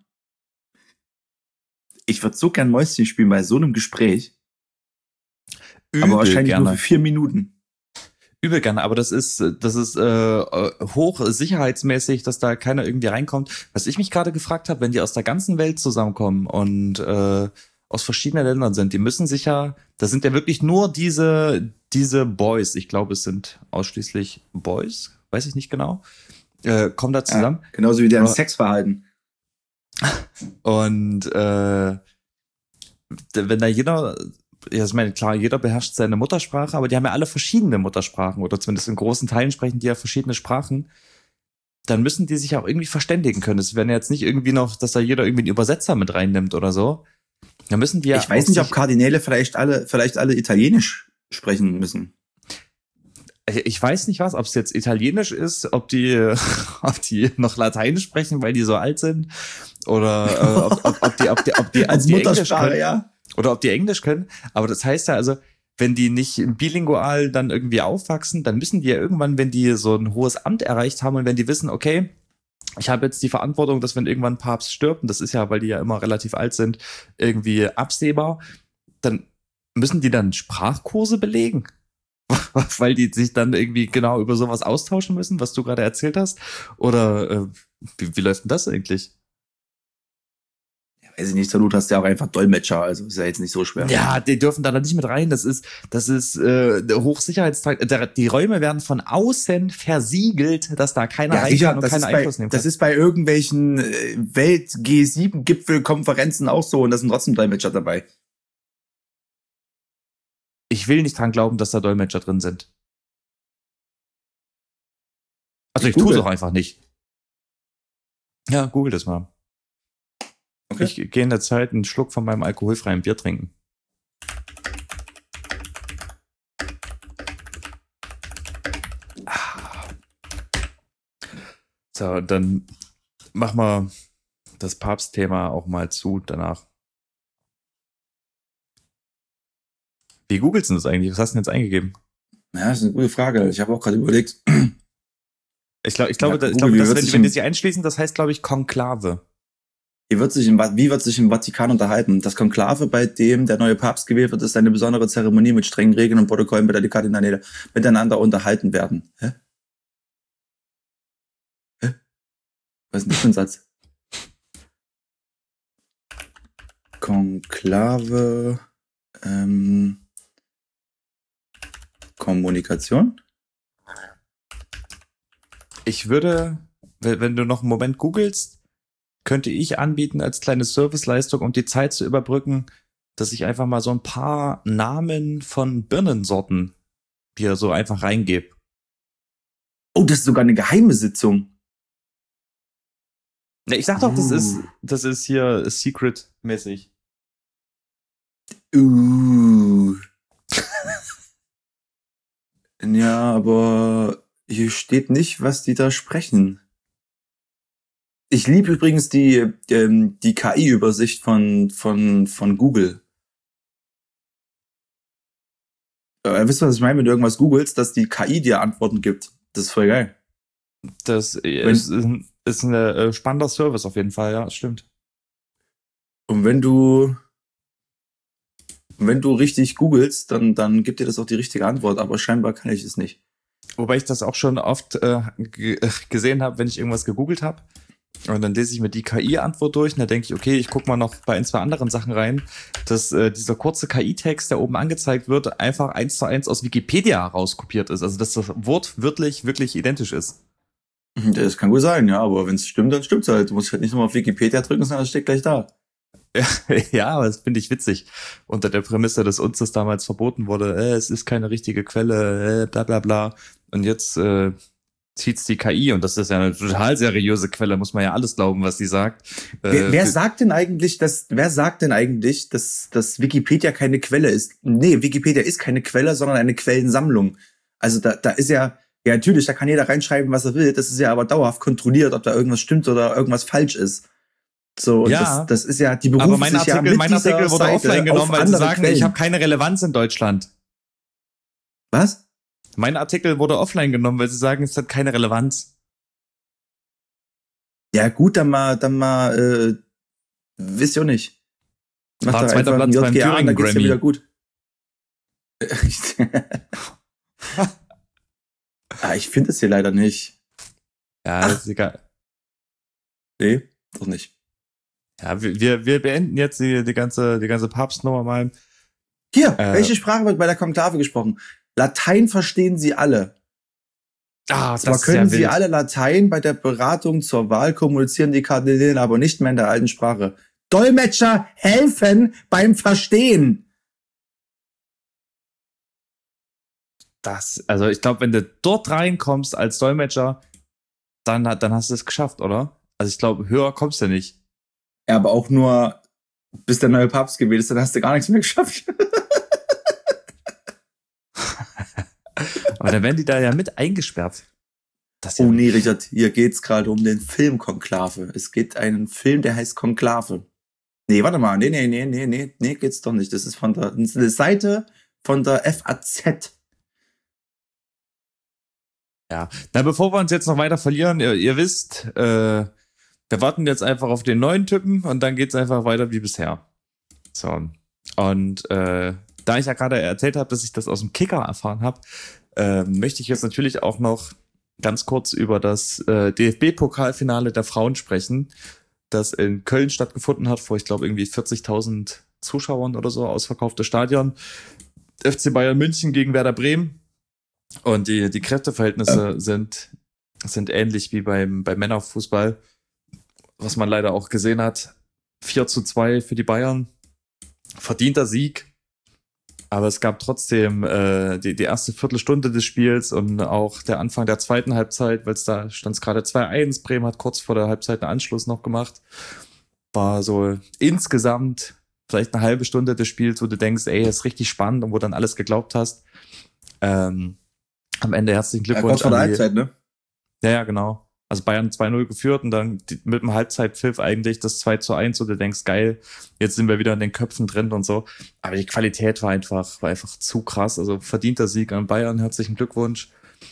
Ich würde so gern Mäuschen spielen bei so einem Gespräch. Übel aber wahrscheinlich gerne. Nur für vier Minuten. Übel gerne, aber das ist, das ist äh, hoch sicherheitsmäßig, dass da keiner irgendwie reinkommt. Was ich mich gerade gefragt habe, wenn die aus der ganzen Welt zusammenkommen und äh, aus verschiedenen Ländern sind, die müssen sich ja, das sind ja wirklich nur diese, diese Boys, ich glaube, es sind ausschließlich Boys, weiß ich nicht genau, äh, kommen da zusammen. Ja, genauso wie deren Sexverhalten. Und äh, wenn da jeder, ja, ich meine, klar, jeder beherrscht seine Muttersprache, aber die haben ja alle verschiedene Muttersprachen oder zumindest in großen Teilen sprechen die ja verschiedene Sprachen, dann müssen die sich auch irgendwie verständigen können. Es werden ja jetzt nicht irgendwie noch, dass da jeder irgendwie einen Übersetzer mit reinnimmt oder so. Da müssen die ja. Ich weiß nicht, ob Kardinäle vielleicht alle, vielleicht alle Italienisch sprechen müssen. Ich weiß nicht was, ob es jetzt Italienisch ist, ob die, ob die noch Lateinisch sprechen, weil die so alt sind, oder äh, ob, ob, ob die, ob die, ob die als Muttersprache, ja, oder ob die Englisch können. Aber das heißt ja also, wenn die nicht bilingual dann irgendwie aufwachsen, dann müssen die ja irgendwann, wenn die so ein hohes Amt erreicht haben und wenn die wissen, okay, ich habe jetzt die Verantwortung, dass wenn irgendwann ein Papst stirbt, und das ist ja, weil die ja immer relativ alt sind, irgendwie absehbar, dann müssen die dann Sprachkurse belegen. Weil die sich dann irgendwie genau über sowas austauschen müssen, was du gerade erzählt hast? Oder äh, wie, wie läuft denn das eigentlich? Ja, weiß ich nicht, zur Not hast du ja auch einfach Dolmetscher, also ist ja jetzt nicht so schwer. Ja, die dürfen da nicht mit rein, das ist das ist äh, Hochsicherheitstrakt. Die Räume werden von außen versiegelt, dass da keiner ja, rein sicher, kann und keiner bei, Einfluss nehmen kann. Das ist bei irgendwelchen äh, Welt-G sieben Gipfelkonferenzen auch so und da sind trotzdem Dolmetscher dabei. Ich will nicht dran glauben, dass da Dolmetscher drin sind. Also ich, ich tue es auch einfach nicht. Ja, google das mal. Okay. Ich gehe in der Zeit einen Schluck von meinem alkoholfreien Bier trinken. So, dann machen wir das Papstthema auch mal zu danach. Wie googelst du das eigentlich? Was hast du denn jetzt eingegeben? Ja, das ist eine gute Frage. Ich habe auch gerade überlegt. Ich, glaub, ich glaube, ja, da, ich glaube dass, wenn, wenn die sich einschließen, das heißt, glaube ich, Konklave. Wie wird sich im, wie wird sich im Vatikan unterhalten? Das Konklave, bei dem der neue Papst gewählt wird, ist eine besondere Zeremonie mit strengen Regeln und Protokollen, bei der die Kardinäle miteinander unterhalten werden. Hä? Hä? Was ist denn das für ein Satz? Konklave, ähm, Kommunikation? Ich würde, wenn du noch einen Moment googelst, könnte ich anbieten als kleine Serviceleistung, um die Zeit zu überbrücken, dass ich einfach mal so ein paar Namen von Birnensorten hier so einfach reingebe. Oh, das ist sogar eine geheime Sitzung. Ne, ich sag doch, das Uh. ist, das ist hier Secret-mäßig. Uh. Ja, aber hier steht nicht, was die da sprechen. Ich liebe übrigens die, ähm, die K I-Übersicht von, von, von Google. Äh, wisst ihr, was ich meine, wenn du irgendwas googelst, dass die K I dir Antworten gibt? Das ist voll geil. Das ist, ein- ist ein äh, spannender Service auf jeden Fall, ja, stimmt. Und wenn du, wenn du richtig googelst, dann, dann gibt dir das auch die richtige Antwort, aber scheinbar kann ich es nicht. Wobei ich das auch schon oft äh, g- äh, gesehen habe, wenn ich irgendwas gegoogelt habe. Und dann lese ich mir die K I-Antwort durch und da denke ich, okay, ich gucke mal noch bei ein, zwei anderen Sachen rein, dass äh, dieser kurze K I-Text, der oben angezeigt wird, einfach eins zu eins aus Wikipedia rauskopiert ist. Also dass das Wort wörtlich wirklich identisch ist. Das kann gut sein, ja, aber wenn es stimmt, dann stimmt's halt. Du musst halt nicht nochmal auf Wikipedia drücken, sondern das steht gleich da. Ja, aber das finde ich witzig. Unter der Prämisse, dass uns das damals verboten wurde, äh, es ist keine richtige Quelle, äh, bla bla bla. Und jetzt äh, zieht's die K I und das ist ja eine total seriöse Quelle, muss man ja alles glauben, was die sagt. Äh, Wer, wer sagt denn eigentlich, dass, wer sagt denn eigentlich, dass, dass Wikipedia keine Quelle ist? Nee, Wikipedia ist keine Quelle, sondern eine Quellensammlung. Also da, da ist ja, ja natürlich, da kann jeder reinschreiben, was er will. Das ist ja aber dauerhaft kontrolliert, ob da irgendwas stimmt oder irgendwas falsch ist. So, und Ja, das, das ist ja, die berufen aber mein sich ja Artikel, mit mein dieser Artikel wurde Seite offline genommen, auf weil sie andere sagen, Quellen. ich habe keine Relevanz in Deutschland. Was? Mein Artikel wurde offline genommen, weil sie sagen, es hat keine Relevanz. Ja gut, dann mal, dann mal, äh, wisst ihr auch nicht. Macht War doch zweiter einfach einen Platz beim J G A und dann geht's ja Thüringen-Grammy. wieder gut. Ah, ich finde es hier leider nicht. Ja, Ach. ist egal. Nee, doch nicht. Ja, wir, wir beenden jetzt die, die ganze, die ganze Papstnummer mal. Hier, Äh. welche Sprache wird bei der Konklave gesprochen? Latein verstehen Sie alle. Ah, Zwar das ist können ja Sie wild. alle Latein, bei der Beratung zur Wahl kommunizieren die Kardinäle aber nicht mehr in der alten Sprache. Dolmetscher helfen beim Verstehen. Das, also ich glaube, wenn du dort reinkommst als Dolmetscher, dann, dann hast du es geschafft, oder? Also ich glaube, höher kommst du nicht. Ja, aber auch nur, bis der neue Papst gewählt ist, dann hast du gar nichts mehr geschafft. Aber dann werden die da ja mit eingesperrt. Das ist ja Oh nee, Richard, hier geht's gerade um den Film Konklave. Es geht einen Film, der heißt Konklave. Nee, warte mal, nee, nee, nee, nee, nee, nee, geht's doch nicht. Das ist von der, das ist eine Seite von der F A Z. Ja, na bevor wir uns jetzt noch weiter verlieren, ihr, ihr wisst, äh, wir warten jetzt einfach auf den neuen Typen und dann geht's einfach weiter wie bisher. So, und äh, da ich ja gerade erzählt habe, dass ich das aus dem Kicker erfahren habe, äh, möchte ich jetzt natürlich auch noch ganz kurz über das äh, D F B-Pokalfinale der Frauen sprechen, das in Köln stattgefunden hat, vor, ich glaube, irgendwie vierzigtausend Zuschauern oder so, ausverkauftes Stadion. F C Bayern München gegen Werder Bremen. Und die, die Kräfteverhältnisse ja. sind, sind ähnlich wie beim, beim Männerfußball, was man leider auch gesehen hat. vier zu zwei für die Bayern. Verdienter Sieg. Aber es gab trotzdem äh, die, die erste Viertelstunde des Spiels und auch der Anfang der zweiten Halbzeit, weil es da stand es gerade zwei eins. Bremen hat kurz vor der Halbzeit einen Anschluss noch gemacht. War so insgesamt vielleicht eine halbe Stunde des Spiels, wo du denkst, ey, das ist richtig spannend und wo dann alles geglaubt hast. Ähm, am Ende herzlichen Glückwunsch. Ja, kurz vor der Halbzeit, ne? Ja, ja, genau. Also Bayern zwei null geführt und dann mit dem Halbzeitpfiff eigentlich das zwei zu eins und du denkst, geil, jetzt sind wir wieder in den Köpfen drin und so. Aber die Qualität war einfach, war einfach zu krass. Also verdienter Sieg an Bayern, herzlichen Glückwunsch.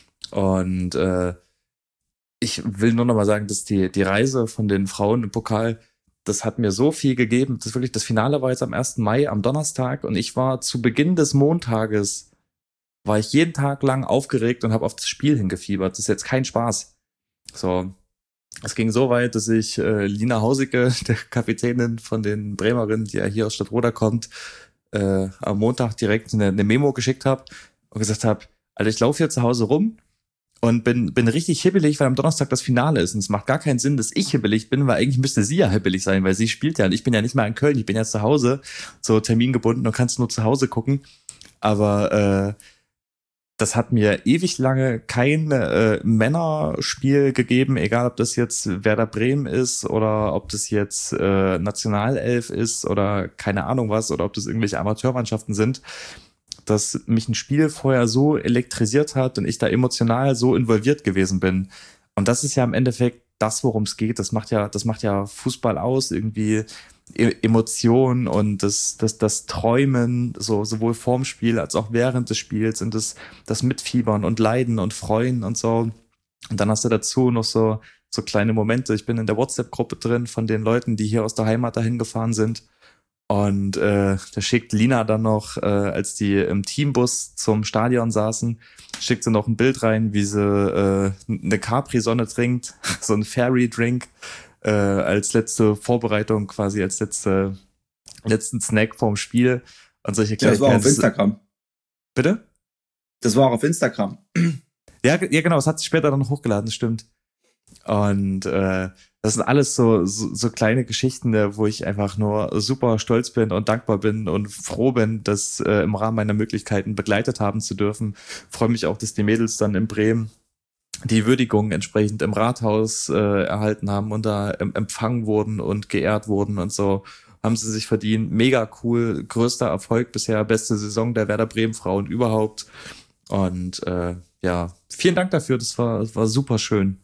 Und äh, ich will nur noch mal sagen, dass die, die Reise von den Frauen im Pokal, das hat mir so viel gegeben. Das ist wirklich, das Finale war jetzt am ersten Mai, am Donnerstag und ich war zu Beginn des Montages, war ich jeden Tag lang aufgeregt und habe auf das Spiel hingefiebert. Das ist jetzt kein Spaß. So, es ging so weit, dass ich äh, Lina Hausicke, der Kapitänin von den Bremerinnen, die ja hier aus Stadtroda kommt, äh, am Montag direkt eine, eine Memo geschickt habe und gesagt habe, Alter, ich laufe hier zu Hause rum und bin bin richtig hibbelig, weil am Donnerstag das Finale ist. Und es macht gar keinen Sinn, dass ich hibbelig bin, weil eigentlich müsste sie ja hibbelig sein, weil sie spielt ja. Und ich bin ja nicht mehr in Köln, ich bin ja zu Hause, so termingebunden und kannst nur zu Hause gucken. Aber äh, das hat mir ewig lange kein äh, Männerspiel gegeben, egal ob das jetzt Werder Bremen ist oder ob das jetzt äh, Nationalelf ist oder keine Ahnung was oder ob das irgendwelche Amateurmannschaften sind, dass mich ein Spiel vorher so elektrisiert hat und ich da emotional so involviert gewesen bin. Und das ist ja im Endeffekt das, worum es geht. Das macht ja, das macht ja Fußball aus, irgendwie E- Emotionen und das, das, das Träumen, so, sowohl vorm Spiel als auch während des Spiels und das, das Mitfiebern und Leiden und Freuen und so. Und dann hast du dazu noch so, so kleine Momente. Ich bin in der WhatsApp-Gruppe drin von den Leuten, die hier aus der Heimat dahin gefahren sind. Und äh, da schickt Lina dann noch, äh, als die im Teambus zum Stadion saßen, schickt sie noch ein Bild rein, wie sie äh, eine Capri-Sonne trinkt, so ein Fairy-Drink, äh, als letzte Vorbereitung, quasi als letzte, letzten Snack vorm Spiel. Und solche Ja, das war auch auf Kleinigkeiten. Instagram. Bitte? Das war auch auf Instagram. Ja, ja, genau, es hat sich später dann noch hochgeladen, das stimmt. Und äh, das sind alles so, so, so kleine Geschichten, äh, wo ich einfach nur super stolz bin und dankbar bin und froh bin, das äh, im Rahmen meiner Möglichkeiten begleitet haben zu dürfen. Freue mich auch, dass die Mädels dann in Bremen die Würdigung entsprechend im Rathaus äh, erhalten haben und da ähm, empfangen wurden und geehrt wurden und so. Haben sie sich verdient. Mega cool. Größter Erfolg bisher. Beste Saison der Werder Bremen Frauen überhaupt. Und äh, ja, vielen Dank dafür. Das war, das war super schön.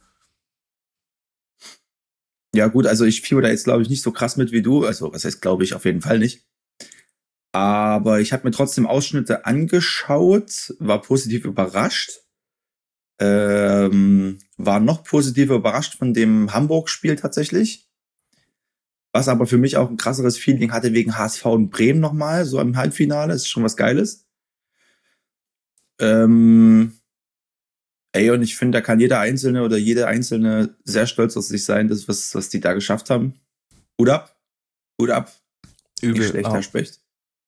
Ja, gut, also ich fieber da jetzt, glaube ich, nicht so krass mit wie du. Also, was heißt, glaube ich, auf jeden Fall nicht. Aber ich habe mir trotzdem Ausschnitte angeschaut, war positiv überrascht. Ähm, war noch positiver überrascht von dem Hamburg-Spiel tatsächlich. Was aber für mich auch ein krasseres Feeling hatte wegen H S V und Bremen nochmal, so im Halbfinale. Das ist schon was Geiles. Ähm, ey, und ich finde, da kann jeder Einzelne oder jede Einzelne sehr stolz auf sich sein, das, was, was die da geschafft haben. Hut ab. Hut ab. Übel. Nicht schlecht, Oh. Herr Specht.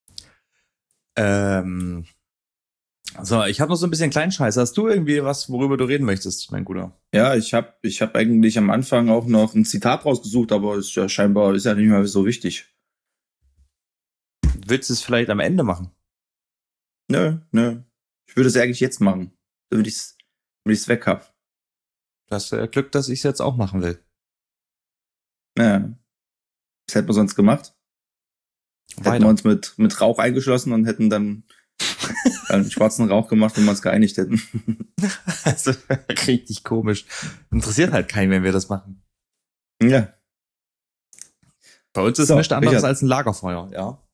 Ähm, so, ich habe noch so ein bisschen Kleinscheiß. Hast du irgendwie was, worüber du reden möchtest, mein Guter? Ja, ich habe ich hab eigentlich am Anfang auch noch ein Zitat rausgesucht, aber ist ja scheinbar ist ja nicht mehr so wichtig. Willst du es vielleicht am Ende machen? Nö, nö. Ich würde es eigentlich jetzt machen, damit ich es damit ich's weg hab. Das ist ja Glück, dass ich es jetzt auch machen will. Ja. Was hätten wir sonst gemacht? Hätten wir Weiter. uns mit, mit Rauch eingeschlossen und hätten dann einen schwarzen Rauch gemacht, wenn wir uns geeinigt hätten. Also, richtig komisch. Interessiert halt keinen, wenn wir das machen. Ja. Bei uns ist So, nichts anderes Richard. als ein Lagerfeuer, ja.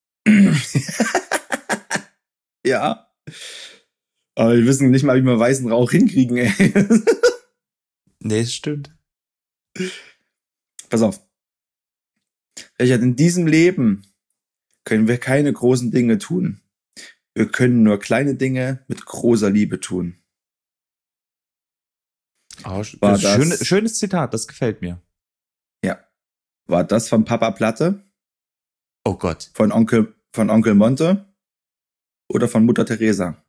Ja. Aber wir wissen nicht mal, wie wir weißen Rauch hinkriegen, ey. Nee, das stimmt. Pass auf. Richard, in diesem Leben können wir keine großen Dinge tun. Wir können nur kleine Dinge mit großer Liebe tun. Oh, War das das- schön, schönes Zitat, das gefällt mir. Ja. War das von Papa Platte, Oh Gott. von Onkel, von Onkel Monte oder von Mutter Teresa?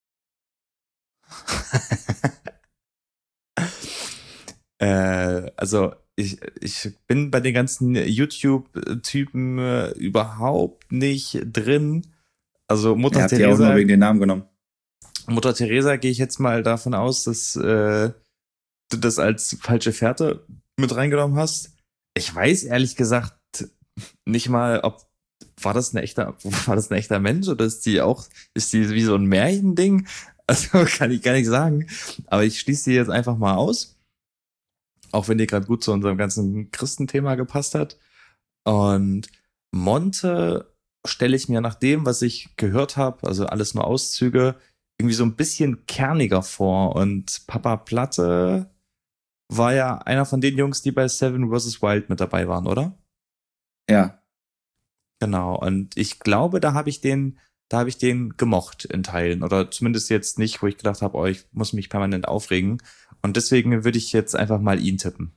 äh, also ich, ich bin bei den ganzen YouTube-Typen äh, überhaupt nicht drin. Also Mutter Er hat die auch Teresa, nur wegen den Namen genommen. Mutter Teresa gehe ich jetzt mal davon aus, dass äh, du das als falsche Fährte mit reingenommen hast. Ich weiß ehrlich gesagt nicht mal, ob war das ein echter, war das ein echter Mensch oder ist die auch, ist die wie so ein Märchending? Also kann ich gar nicht sagen. Aber ich schließe die jetzt einfach mal aus. Auch wenn die gerade gut zu unserem ganzen Christenthema gepasst hat. Und Monte stelle ich mir nach dem, was ich gehört habe, also alles nur Auszüge, irgendwie so ein bisschen kerniger vor. Und Papa Platte war ja einer von den Jungs, die bei Seven versus. Wild mit dabei waren, oder? Ja. Genau. Und ich glaube, da habe ich den, da habe ich den gemocht in Teilen. Oder zumindest jetzt nicht, wo ich gedacht habe, oh, ich muss mich permanent aufregen. Und deswegen würde ich jetzt einfach mal ihn tippen.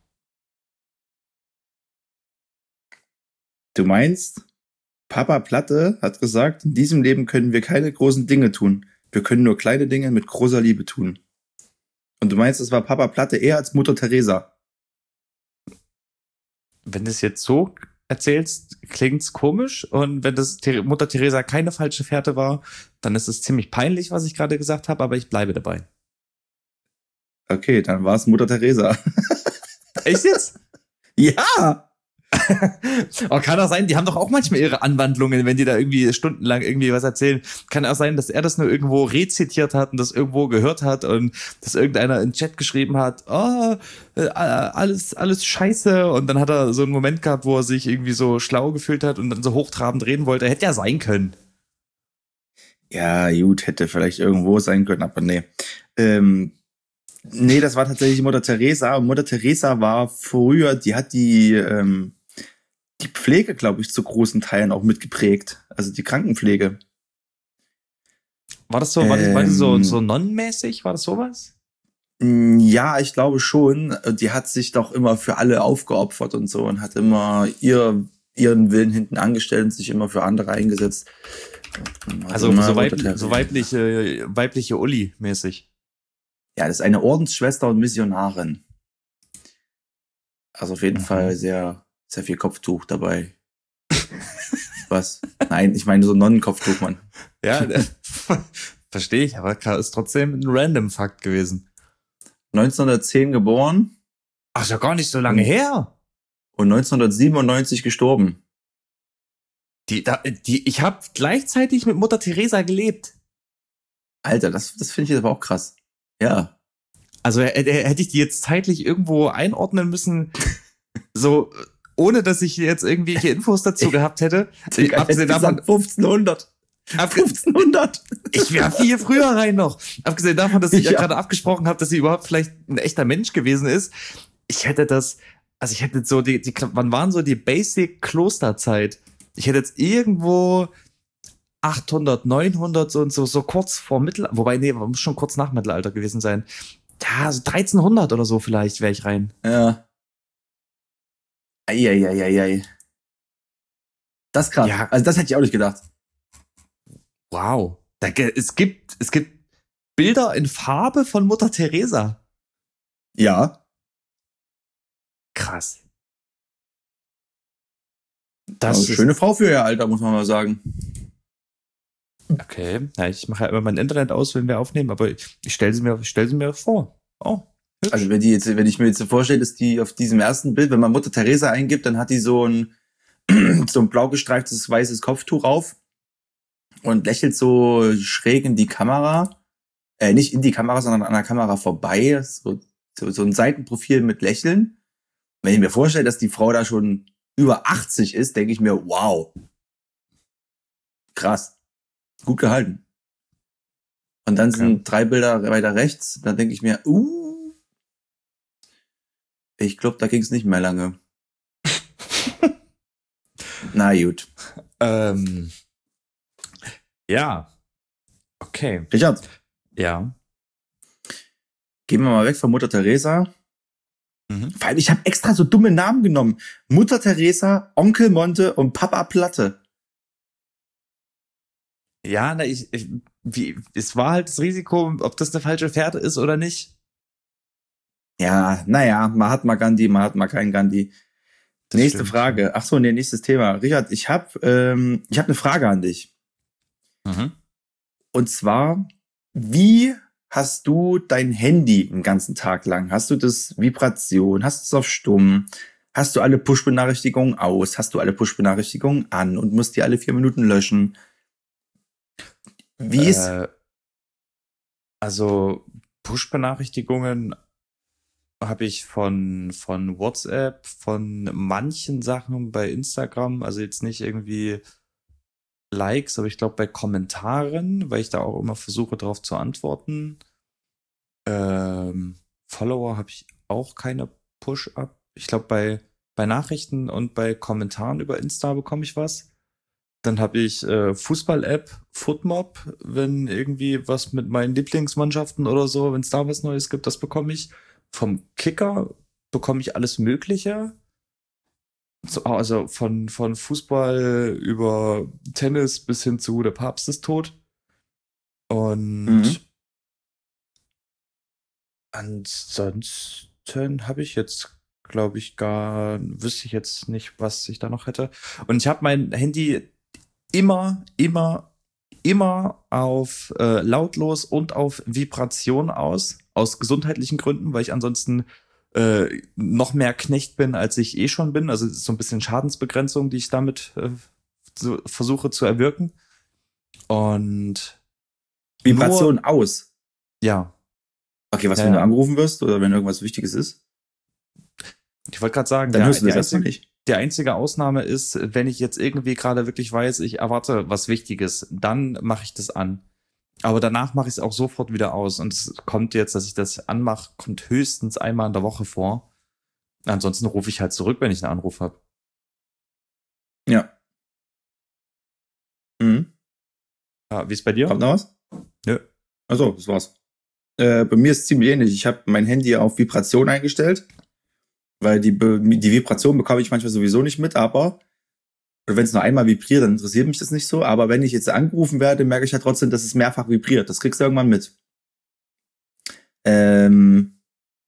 Du meinst, Papa Platte hat gesagt, in diesem Leben können wir keine großen Dinge tun. Wir können nur kleine Dinge mit großer Liebe tun. Und du meinst, es war Papa Platte eher als Mutter Teresa? Wenn du es jetzt so erzählst, klingt's komisch. Und wenn das Ther- Mutter Teresa keine falsche Fährte war, dann ist es ziemlich peinlich, was ich gerade gesagt habe, aber ich bleibe dabei. Okay, dann war es Mutter Teresa. Echt jetzt? Ja! Oh, kann auch sein, die haben doch auch manchmal ihre Anwandlungen, wenn die da irgendwie stundenlang irgendwie was erzählen. Kann auch sein, dass er das nur irgendwo rezitiert hat und das irgendwo gehört hat und dass irgendeiner in den Chat geschrieben hat, oh, äh, alles, alles scheiße. Und dann hat er so einen Moment gehabt, wo er sich irgendwie so schlau gefühlt hat und dann so hochtrabend reden wollte. Hätte ja sein können. Ja, gut, hätte vielleicht irgendwo sein können, aber nee. Ähm, nee, das war tatsächlich Mutter Teresa. Und Mutter Teresa war früher, die hat die, ähm, die Pflege, glaube ich, zu großen Teilen auch mitgeprägt. Also die Krankenpflege. War das so, war das, war das so, so nonnenmäßig? War das sowas? Ja, ich glaube schon. Die hat sich doch immer für alle aufgeopfert und so und hat immer ihr, ihren Willen hinten angestellt und sich immer für andere eingesetzt. Also, also so, weib, so weibliche, weibliche Uli-mäßig. Ja, das ist eine Ordensschwester und Missionarin. Also auf jeden Mhm. Fall sehr, sehr viel Kopftuch dabei. Was? Nein, ich meine so Nonnenkopftuch, Mann. Ja, verstehe ich, aber ist trotzdem ein random Fakt gewesen. neunzehnhundertzehn geboren. Ach, ist ja gar nicht so lange her. Und neunzehnhundertsiebenundneunzig gestorben. Die, da, die, ich habe gleichzeitig mit Mutter Teresa gelebt. Alter, das, das finde ich jetzt aber auch krass. Ja. Also hätte ich die jetzt zeitlich irgendwo einordnen müssen, so ohne dass ich jetzt irgendwelche Infos dazu gehabt hätte. Ich abgesehen davon fünfzehnhundert. fünfzehnhundert. Ich wäre viel früher rein noch. Abgesehen davon, dass ich ja, ja gerade abgesprochen habe, dass sie überhaupt vielleicht ein echter Mensch gewesen ist. Ich hätte das, also ich hätte so die, die wann waren so die Basic Klosterzeit? Ich hätte jetzt irgendwo achthundert, neunhundert so und so, so kurz vor Mittelalter, wobei, nee, muss schon kurz nach Mittelalter gewesen sein. Ja, so dreizehnhundert oder so vielleicht wäre ich rein. Ja. Eieieiei. Das ist krass. Ja. Also das hätte ich auch nicht gedacht. Wow. Es gibt, es gibt Bilder in Farbe von Mutter Teresa. Ja. Krass. Das also ist eine schöne Frau für ihr Alter, muss man mal sagen. Okay, ja, ich mache ja immer mein Internet aus, wenn wir aufnehmen, aber ich stelle sie mir, ich stelle sie mir vor. Oh. Hübsch. Also wenn die jetzt, wenn ich mir jetzt vorstelle, dass die auf diesem ersten Bild, wenn man Mutter Teresa eingibt, dann hat die so ein so ein blau gestreiftes weißes Kopftuch auf und lächelt so schräg in die Kamera, äh, nicht in die Kamera, sondern an der Kamera vorbei, so, so, so ein Seitenprofil mit Lächeln. Wenn ich mir vorstelle, dass die Frau da schon über achtzig ist, denke ich mir, wow, krass, gut gehalten. Und dann sind okay. drei Bilder weiter rechts, dann denke ich mir, uh, ich glaube, da ging es nicht mehr lange. Na gut. Ähm, ja. Okay. Richard. Ja. Gehen wir mal weg von Mutter Teresa. Mhm. Weil ich habe extra so dumme Namen genommen. Mutter Teresa, Onkel Monte und Papa Platte. Ja, na, ich, ich wie, es war halt das Risiko, ob das eine falsche Fährte ist oder nicht. Ja, naja, Mahatma Gandhi, Mahatma kein Gandhi. Das Nächste stimmt. Frage. Ach so, nee, nächstes Thema. Richard, ich habe ähm, ich hab eine Frage an dich. Mhm. Und zwar, wie hast du dein Handy den ganzen Tag lang? Hast du das Vibration? Hast du es auf Stumm? Hast du alle Push-Benachrichtigungen aus? Hast du alle Push-Benachrichtigungen an und musst die alle vier Minuten löschen? Wie ist? Äh, also Push-Benachrichtigungen habe ich von von WhatsApp, von manchen Sachen bei Instagram, also jetzt nicht irgendwie Likes, aber ich glaube bei Kommentaren, weil ich da auch immer versuche drauf zu antworten. Ähm, Follower habe ich auch keine Push-Up. Ich glaube bei bei Nachrichten und bei Kommentaren über Insta bekomme ich was. Dann habe ich äh, Fußball-App, Footmob, wenn irgendwie was mit meinen Lieblingsmannschaften oder so, wenn es da was Neues gibt, das bekomme ich. Vom Kicker bekomme ich alles Mögliche. So, also von, von Fußball über Tennis bis hin zu der Papst ist tot. Und mhm. ansonsten habe ich jetzt glaube ich, gar, wüsste ich jetzt nicht, was ich da noch hätte. Und ich habe mein Handy immer, immer, immer auf äh, lautlos und auf Vibration aus, aus gesundheitlichen Gründen, weil ich ansonsten äh, noch mehr Knecht bin, als ich eh schon bin. Also es ist so ein bisschen Schadensbegrenzung, die ich damit äh, so versuche zu erwirken. Und Vibration nur, aus. ja. Okay, was, Ja, wenn ja. du angerufen wirst oder wenn irgendwas Wichtiges ist? Ich wollte gerade sagen, Dann der, hörst du die, das erstmal einzige, nicht. die einzige Ausnahme ist, wenn ich jetzt irgendwie gerade wirklich weiß, ich erwarte was Wichtiges, dann mache ich das an. Aber danach mache ich es auch sofort wieder aus. Und es kommt jetzt, dass ich das anmache, kommt höchstens einmal in der Woche vor. Ansonsten rufe ich halt zurück, wenn ich einen Anruf habe. Ja. Mhm. Ja, wie ist bei dir? Kommt noch was? Nö. Achso, das war's. Äh, bei mir ist es ziemlich ähnlich. Ich habe mein Handy auf Vibration eingestellt, weil die, Be- die Vibration bekomme ich manchmal sowieso nicht mit, aber wenn es nur einmal vibriert, dann interessiert mich das nicht so. Aber wenn ich jetzt angerufen werde, merke ich ja trotzdem, dass es mehrfach vibriert. Das kriegst du irgendwann mit. Ähm,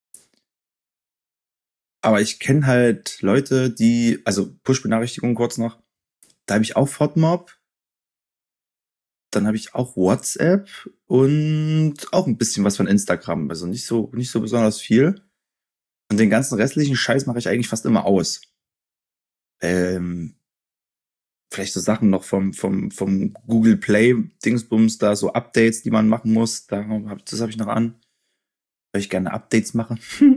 aber ich kenne halt Leute, die, also Push-Benachrichtigungen kurz noch, da habe ich auch FODMAP, dann habe ich auch WhatsApp und auch ein bisschen was von Instagram. Also nicht so, nicht so besonders viel. Und den ganzen restlichen Scheiß mache ich eigentlich fast immer aus. Ähm, vielleicht so Sachen noch vom, vom, vom Google Play Dingsbums, da so Updates, die man machen muss. Da hab, das habe ich noch an, weil ich gerne Updates mache.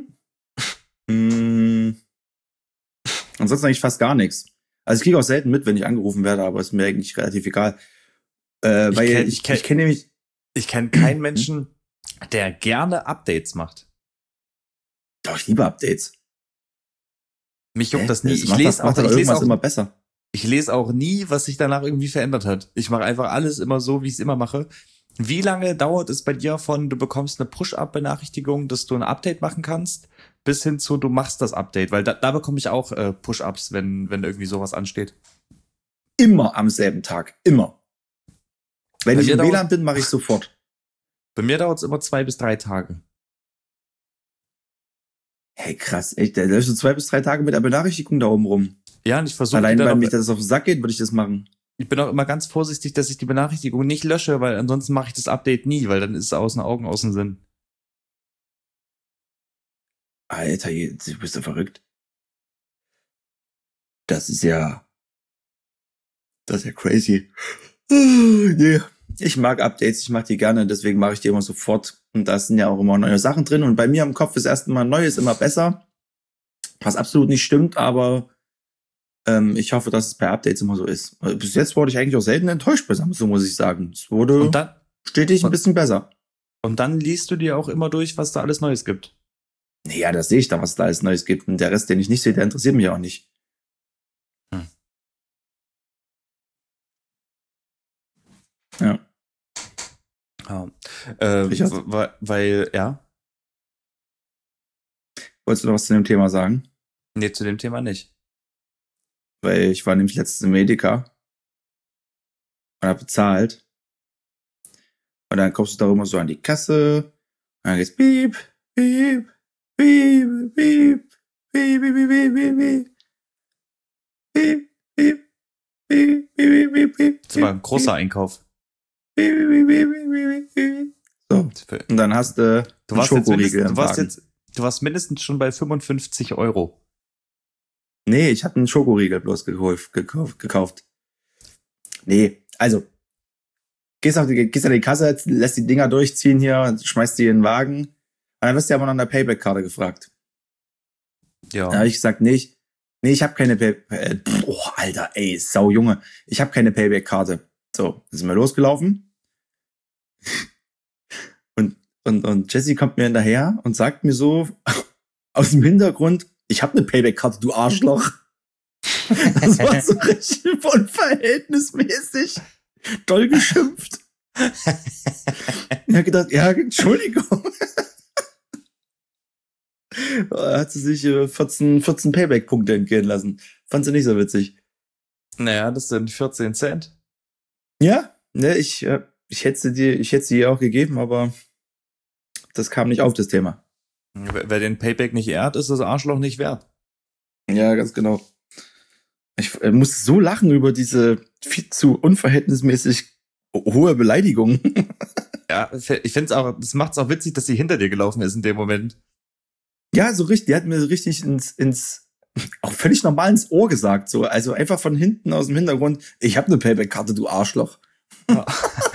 mm. Ansonsten eigentlich fast gar nichts. Also ich kriege auch selten mit, wenn ich angerufen werde, aber ist mir eigentlich relativ egal. Äh, Ich weil kenn- ich, ich kenn- ich kenne nämlich. Ich kenne keinen Menschen, der gerne Updates macht. Doch, ich liebe Updates. Mich juckt Hä? das nie. Das Ich macht lese das, auch, macht doch ich lese irgendwas auch, immer besser. ich lese auch nie, was sich danach irgendwie verändert hat. Ich mache einfach alles immer so, wie ich es immer mache. Wie lange dauert es bei dir von, du bekommst eine Push-Up-Benachrichtigung, dass du ein Update machen kannst, bis hin zu, du machst das Update? Weil da, da bekomme ich auch äh, Push-Ups, wenn, wenn irgendwie sowas ansteht. Immer am selben Tag. Immer. Wenn Bei ich mir im W dauert- L A N bin, mache ich sofort. Bei mir dauert es immer zwei bis drei Tage. Hey, krass, echt, da läufst du zwei bis drei Tage mit der Benachrichtigung da oben rum. Ja, und ich versuche Allein, dann weil auch, mich das auf den Sack geht, würde ich das machen. ich bin auch immer ganz vorsichtig, dass ich die Benachrichtigung nicht lösche, weil ansonsten mache ich das Update nie, weil dann ist es aus den Augen, aus dem Sinn. Alter, du bist ja verrückt. Das ist ja, das ist ja crazy. Nee. Ich mag Updates, ich mache die gerne, deswegen mache ich die immer sofort. Und da sind ja auch immer neue Sachen drin. Und bei mir im Kopf ist erstmal Neues immer besser. Was absolut nicht stimmt, aber ähm, ich hoffe, dass es bei Updates immer so ist. Bis jetzt wurde ich eigentlich auch selten enttäuscht bei Samsung, muss ich sagen. Es wurde Und dann, stetig ein und- bisschen besser. und dann liest du dir auch immer durch, was da alles Neues gibt. Naja, das sehe ich da, was da alles Neues gibt. Und der Rest, den ich nicht sehe, der interessiert mich auch nicht. Hm. Ja. Ja. Äh, Richard? weil, weil, ja, Wolltest du noch was zu dem Thema sagen? nee, zu dem Thema nicht. Weil ich war nämlich letztens im Edeka und habe bezahlt. Und dann kommst du darüber so an die Kasse. Und dann geht's piep, piep, piep, piep, piep, piep, piep, piep, piep. Piep, piep, piep, piep, piep, piep. Das war ein großer Einkauf. Piep, piep, piep, piep, piep. So, und dann hast du Du einen warst, jetzt Schokoriegel mindestens, im du, warst Wagen. jetzt, du warst mindestens schon bei fünfundfünfzig Euro. Nee, ich habe einen Schokoriegel bloß gekauft, gekauft, gekauft. Nee, also gehst, auf die, gehst an die Kasse, lässt die Dinger durchziehen hier, schmeißt die in den Wagen. Und dann wirst du aber nach einer Payback-Karte gefragt. Ja. Da habe ich gesagt, nee, ich, nee, ich habe keine Payback. Äh, oh, Alter, ey, sau Junge. Ich habe keine Payback-Karte. So, dann sind wir losgelaufen. Und, und, und Jessie kommt mir hinterher und sagt mir so aus dem Hintergrund, ich habe eine Payback-Karte, du Arschloch. Das war so richtig unverhältnismäßig doll geschimpft. Ich habe gedacht, ja, Entschuldigung. Da hat sie sich äh, vierzehn, vierzehn Payback-Punkte entgehen lassen. Fand sie nicht so witzig. Naja, das sind vierzehn Cent. Ja, ne, ich, äh, ich hätte sie dir, ich hätte sie ihr auch gegeben, aber das kam nicht auf das Thema. Wer wer den Payback nicht ehrt, ist das Arschloch nicht wert. Ja, ganz genau. Ich äh, muss so lachen über diese viel zu unverhältnismäßig hohe Beleidigung. Ja, ich finde es auch, das macht es auch witzig, dass sie hinter dir gelaufen ist in dem Moment. Ja, so richtig, die hat mir so richtig ins, ins, auch völlig normal ins Ohr gesagt, so, also einfach von hinten aus dem Hintergrund, ich habe eine Payback-Karte, du Arschloch. Ja.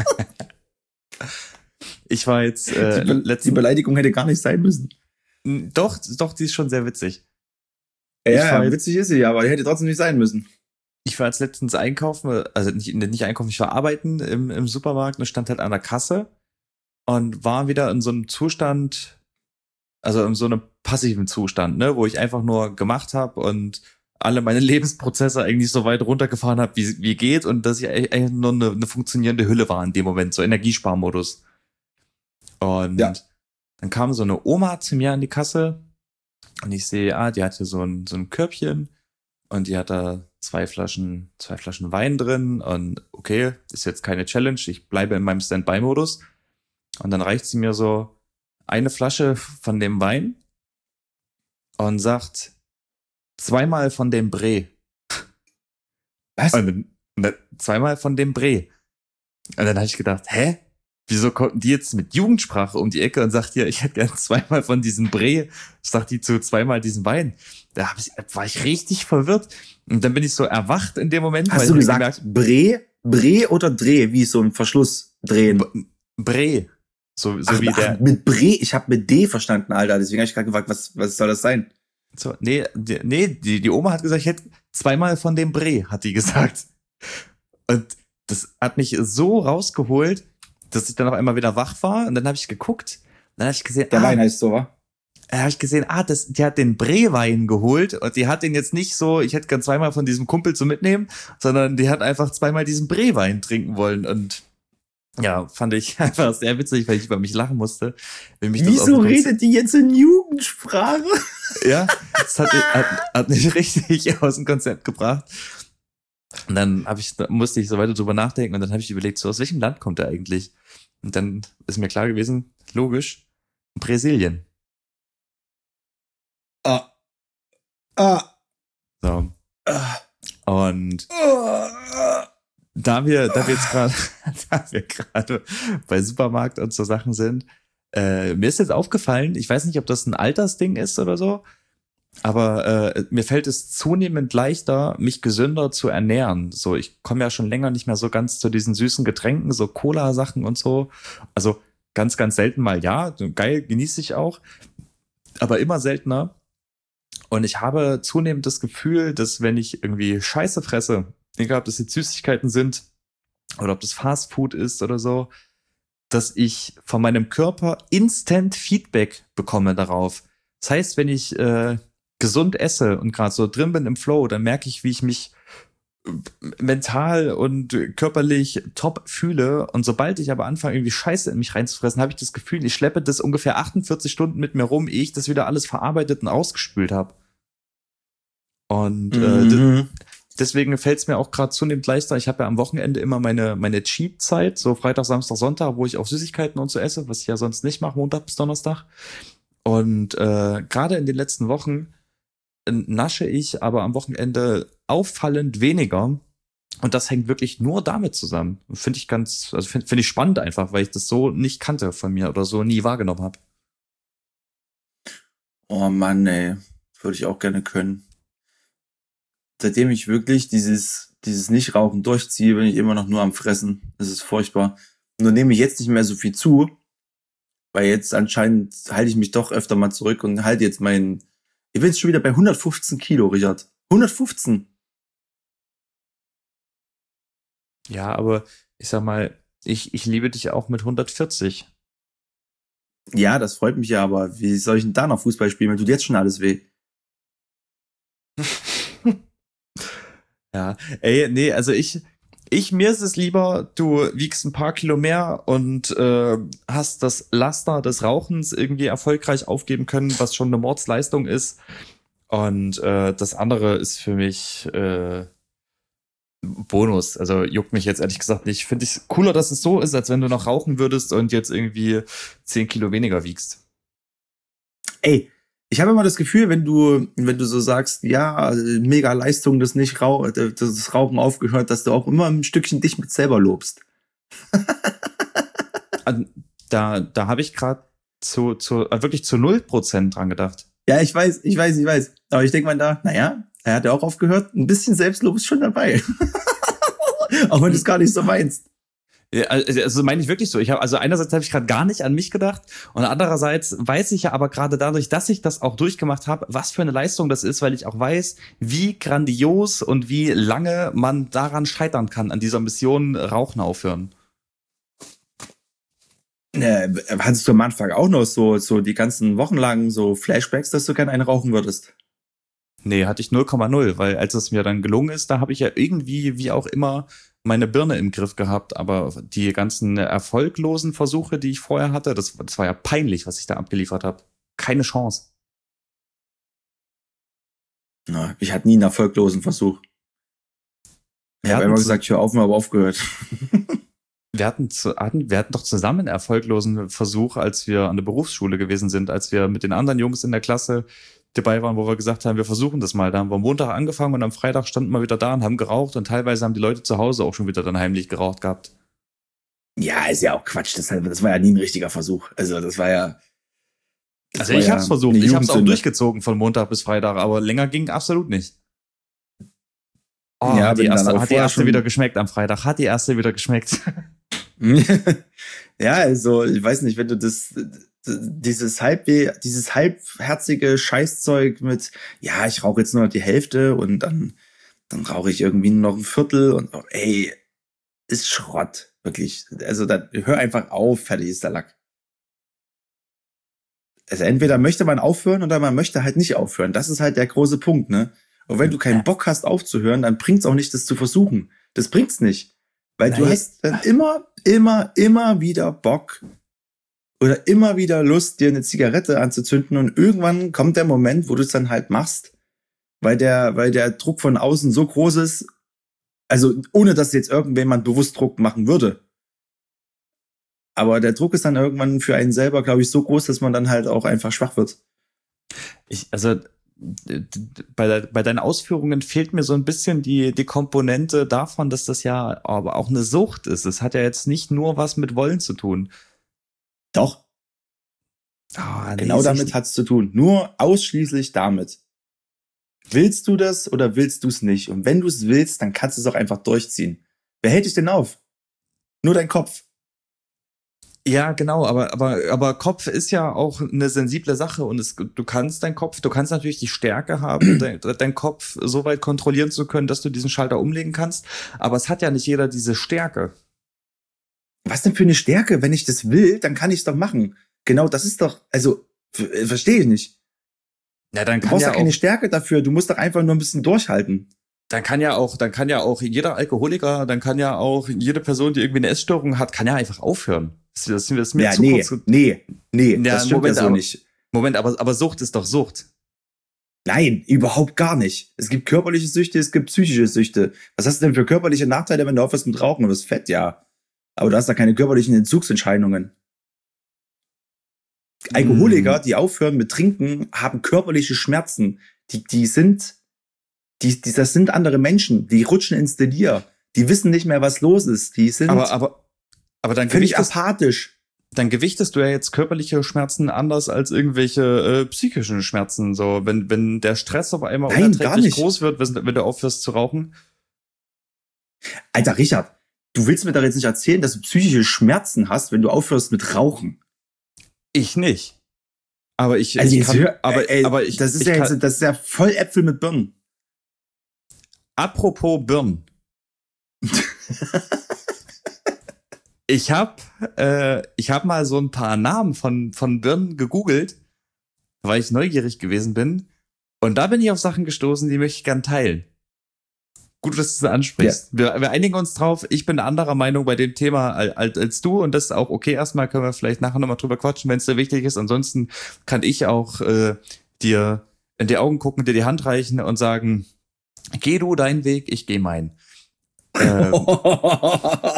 Ich war jetzt äh, die, Be letzten, die Beleidigung hätte gar nicht sein müssen. Doch, doch, die ist schon sehr witzig. Ja, ich ja jetzt, witzig ist sie, aber die hätte trotzdem nicht sein müssen. Ich war jetzt letztens einkaufen, also nicht, nicht einkaufen, ich war arbeiten im, im Supermarkt und stand halt an der Kasse und war wieder in so einem Zustand, also in so einem passiven Zustand, ne, wo ich einfach nur gemacht habe und alle meine Lebensprozesse eigentlich so weit runtergefahren habe, wie wie geht, und dass ich eigentlich nur eine, eine funktionierende Hülle war in dem Moment, so Energiesparmodus. Und ja. Dann kam so eine Oma zu mir an die Kasse und ich sehe, ah, die hatte so ein so ein Körbchen und die hat da zwei Flaschen zwei Flaschen Wein drin und okay, ist jetzt keine Challenge, ich bleibe in meinem Standby-Modus. Und dann reicht sie mir so eine Flasche von dem Wein und sagt, zweimal von dem Bre. Was? Und dann, und dann, zweimal von dem Bre. Und dann habe ich gedacht, hä? Wieso kommt die jetzt mit Jugendsprache um die Ecke und sagt ja, ich hätte gern zweimal von diesem Bre, sagt die zu zweimal diesen Wein. Da hab ich, war ich richtig verwirrt. Und dann bin ich so erwacht in dem Moment. Hast weil du ich gesagt, gemerkt, Bre, Bre oder Dreh, wie so ein Verschluss drehen? B- Bre. So, so ach, wie ach, der. mit Bre, ich habe mit D verstanden, Alter. Deswegen habe ich gerade gefragt, was, was soll das sein? So, nee, die, nee, die, die Oma hat gesagt, ich hätte zweimal von dem Bre, hat die gesagt. Und das hat mich so rausgeholt, dass ich dann auf einmal wieder wach war. Und dann habe ich geguckt. Dann habe ich gesehen, Der ah, Wein heißt so, wa? Dann habe ich gesehen, ah, das, die hat den Bre-Wein geholt. Und die hat den jetzt nicht so, ich hätte gern zweimal von diesem Kumpel zu mitnehmen, sondern die hat einfach zweimal diesen Bre-Wein trinken wollen. Und ja, fand ich einfach sehr witzig, weil ich über mich lachen musste. Mich das Wieso redet die jetzt in Jugendsprache? Ja, das hat, hat, hat mich richtig aus dem Konzept gebracht. Und dann hab ich, musste ich so weiter drüber nachdenken und dann habe ich überlegt, so aus welchem Land kommt er eigentlich? Und dann ist mir klar gewesen, logisch, Brasilien. Ah. Ah. So. Ah. Und ah. da wir, da wir jetzt gerade, da wir gerade bei Supermarkt und so Sachen sind, äh, mir ist jetzt aufgefallen, ich weiß nicht, ob das ein Altersding ist oder so, aber äh, mir fällt es zunehmend leichter, mich gesünder zu ernähren. So, ich komme ja schon länger nicht mehr so ganz zu diesen süßen Getränken, so Cola-Sachen und so. Also ganz, ganz selten mal, ja, geil, genieße ich auch, aber immer seltener. Und ich habe zunehmend das Gefühl, dass wenn ich irgendwie Scheiße fresse, egal ob das jetzt Süßigkeiten sind oder ob das Fastfood ist oder so, dass ich von meinem Körper instant Feedback bekomme darauf. Das heißt, wenn ich äh, gesund esse und gerade so drin bin im Flow, dann merke ich, wie ich mich mental und körperlich top fühle. Und sobald ich aber anfange, irgendwie Scheiße in mich reinzufressen, habe ich das Gefühl, ich schleppe das ungefähr achtundvierzig Stunden mit mir rum, ehe ich das wieder alles verarbeitet und ausgespült habe. Und mhm. äh, deswegen fällt es mir auch gerade zunehmend leichter. Ich habe ja am Wochenende immer meine meine Cheat-Zeit, so Freitag, Samstag, Sonntag, wo ich auch Süßigkeiten und so esse, was ich ja sonst nicht mache, Montag bis Donnerstag. Und äh, gerade in den letzten Wochen nasche ich aber am Wochenende auffallend weniger. Und das hängt wirklich nur damit zusammen. Finde ich ganz, also finde find ich spannend einfach, weil ich das so nicht kannte von mir oder so nie wahrgenommen habe. Oh Mann, ey. Würde ich auch gerne können. Seitdem ich wirklich dieses, dieses Nichtrauchen durchziehe, bin ich immer noch nur am Fressen. Das ist furchtbar. Nur nehme ich jetzt nicht mehr so viel zu, weil jetzt anscheinend halte ich mich doch öfter mal zurück und halte jetzt meinen. Ich bin jetzt schon wieder bei hundertfünfzehn Kilo, Richard. hundertfünfzehn. Ja, aber ich sag mal, ich, ich liebe dich auch mit hundertvierzig. Ja, das freut mich ja, aber wie soll ich denn da noch Fußball spielen, wenn tut jetzt schon alles weh? Ja, ey, nee, also ich, ich, mir ist es lieber, du wiegst ein paar Kilo mehr und äh, hast das Laster des Rauchens irgendwie erfolgreich aufgeben können, was schon eine Mordsleistung ist. Und äh, das andere ist für mich äh, Bonus. Also juckt mich jetzt ehrlich gesagt nicht. Finde ich cooler, dass es so ist, als wenn du noch rauchen würdest und jetzt irgendwie zehn Kilo weniger wiegst. Ey, Ich habe immer das Gefühl, wenn du, wenn du so sagst, ja, mega Leistung, das nicht Rauch, das Rauchen aufgehört, dass du auch immer ein Stückchen dich mit selber lobst. Da, da habe ich gerade zu, zu, wirklich zu null Prozent dran gedacht. Ja, ich weiß, ich weiß, ich weiß. Aber ich denke mal da, naja, er hat ja auch aufgehört. Ein bisschen Selbstlob ist schon dabei. Auch wenn du es gar nicht so meinst. Ja, also meine ich wirklich so. Ich habe also einerseits habe ich gerade gar nicht an mich gedacht und andererseits weiß ich ja aber gerade dadurch, dass ich das auch durchgemacht habe, was für eine Leistung das ist, weil ich auch weiß, wie grandios und wie lange man daran scheitern kann, an dieser Mission Rauchen aufhören. Äh, hattest du am Anfang auch noch so so die ganzen Wochen lang so Flashbacks, dass du gerne einen rauchen würdest? Nee, hatte ich null Komma null, weil als es mir dann gelungen ist, da habe ich ja irgendwie, wie auch immer, meine Birne im Griff gehabt, aber die ganzen erfolglosen Versuche, die ich vorher hatte, das, das war ja peinlich, was ich da abgeliefert habe. Keine Chance. Na, ich hatte nie einen erfolglosen Versuch. Ich habe immer gesagt, ich höre auf und habe aufgehört. Wir hatten, zu, hatten, wir hatten doch zusammen einen erfolglosen Versuch, als wir an der Berufsschule gewesen sind, als wir mit den anderen Jungs in der Klasse dabei waren, wo wir gesagt haben, wir versuchen das mal. Da haben wir am Montag angefangen und am Freitag standen wir wieder da und haben geraucht und teilweise haben die Leute zu Hause auch schon wieder dann heimlich geraucht gehabt. Ja, ist ja auch Quatsch. Das, das war ja nie ein richtiger Versuch. Also das war ja... Das also ich ja hab's versucht. Ich hab's auch durchgezogen von Montag bis Freitag, aber länger ging absolut nicht. Oh, ja, hat die erste, hat die erste wieder geschmeckt am Freitag. Hat die erste wieder geschmeckt. Ja, also ich weiß nicht, wenn du das... dieses halb dieses halbherzige Scheißzeug mit, ja, ich rauche jetzt nur noch die Hälfte und dann dann rauche ich irgendwie nur noch ein Viertel und oh, ey, ist Schrott, wirklich. Also dann hör einfach auf, fertig ist der Lack. Also entweder möchte man aufhören oder man möchte halt nicht aufhören. Das ist halt der große Punkt, ne? Und wenn du keinen Bock hast aufzuhören, dann bringt's auch nicht, das zu versuchen. Das bringt's nicht. Weil Nein. du hast dann immer, immer, immer wieder Bock oder immer wieder Lust, dir eine Zigarette anzuzünden und irgendwann kommt der Moment, wo du es dann halt machst, weil der, weil der Druck von außen so groß ist, also ohne dass jetzt irgendjemand bewusst Druck machen würde. Aber der Druck ist dann irgendwann für einen selber, glaube ich, so groß, dass man dann halt auch einfach schwach wird. Ich, also bei, de, bei deinen Ausführungen fehlt mir so ein bisschen die, die Komponente davon, dass das ja aber auch eine Sucht ist. Es hat ja jetzt nicht nur was mit Wollen zu tun. Doch. Oh, nee, genau damit hat's zu tun. Nur ausschließlich damit. Willst du das oder willst du es nicht? Und wenn du es willst, dann kannst du es auch einfach durchziehen. Wer hält dich denn auf? Nur dein Kopf. Ja, genau, aber, aber, aber Kopf ist ja auch eine sensible Sache und es, du kannst dein Kopf, du kannst natürlich die Stärke haben, dein, dein Kopf so weit kontrollieren zu können, dass du diesen Schalter umlegen kannst, aber es hat ja nicht jeder diese Stärke. Was denn für eine Stärke? Wenn ich das will, dann kann ich es doch machen. Genau, das ist doch, also, f- verstehe ich nicht. Ja, dann kann du brauchst ja doch keine auch, Stärke dafür, du musst doch einfach nur ein bisschen durchhalten. Dann kann ja auch, dann kann ja auch jeder Alkoholiker, dann kann ja auch jede Person, die irgendwie eine Essstörung hat, kann ja einfach aufhören. Das, das, das ist mir ja, zu nee, kurz. nee, nee, ja, das stimmt Moment, ja so aber, nicht. Moment, aber, aber Sucht ist doch Sucht. Nein, überhaupt gar nicht. Es gibt körperliche Süchte, es gibt psychische Süchte. Was hast du denn für körperliche Nachteile, wenn du aufhörst mit Rauchen? Du bist fett, ja. Aber du hast da keine körperlichen Entzugsentscheidungen. Alkoholiker, die aufhören mit Trinken, haben körperliche Schmerzen. Die, die sind, die, die, das sind andere Menschen. Die rutschen ins Delir. Die wissen nicht mehr, was los ist. Die sind aber, aber, aber dann völlig apathisch. Dann gewichtest du ja jetzt körperliche Schmerzen anders als irgendwelche äh, psychischen Schmerzen. So, wenn, wenn der Stress auf einmal Nein, unerträglich groß wird, wenn, wenn du aufhörst zu rauchen. Alter, Richard, du willst mir doch jetzt nicht erzählen, dass du psychische Schmerzen hast, wenn du aufhörst mit Rauchen. Ich nicht. Aber ich, also ich jetzt kann, hör, aber, ey, aber ich, das ist ich ja kann, jetzt, das ist ja voll Äpfel mit Birnen. Apropos Birnen. ich hab, äh, ich hab mal so ein paar Namen von, von Birnen gegoogelt, weil ich neugierig gewesen bin. Und da bin ich auf Sachen gestoßen, die möchte ich gern teilen. Gut, dass du es ansprichst. Ja. Wir, wir einigen uns drauf. Ich bin anderer Meinung bei dem Thema als, als du und das ist auch okay. Erstmal können wir vielleicht nachher nochmal drüber quatschen, wenn es dir wichtig ist. Ansonsten kann ich auch äh, dir in die Augen gucken, dir die Hand reichen und sagen, geh du deinen Weg, ich geh meinen. Ähm,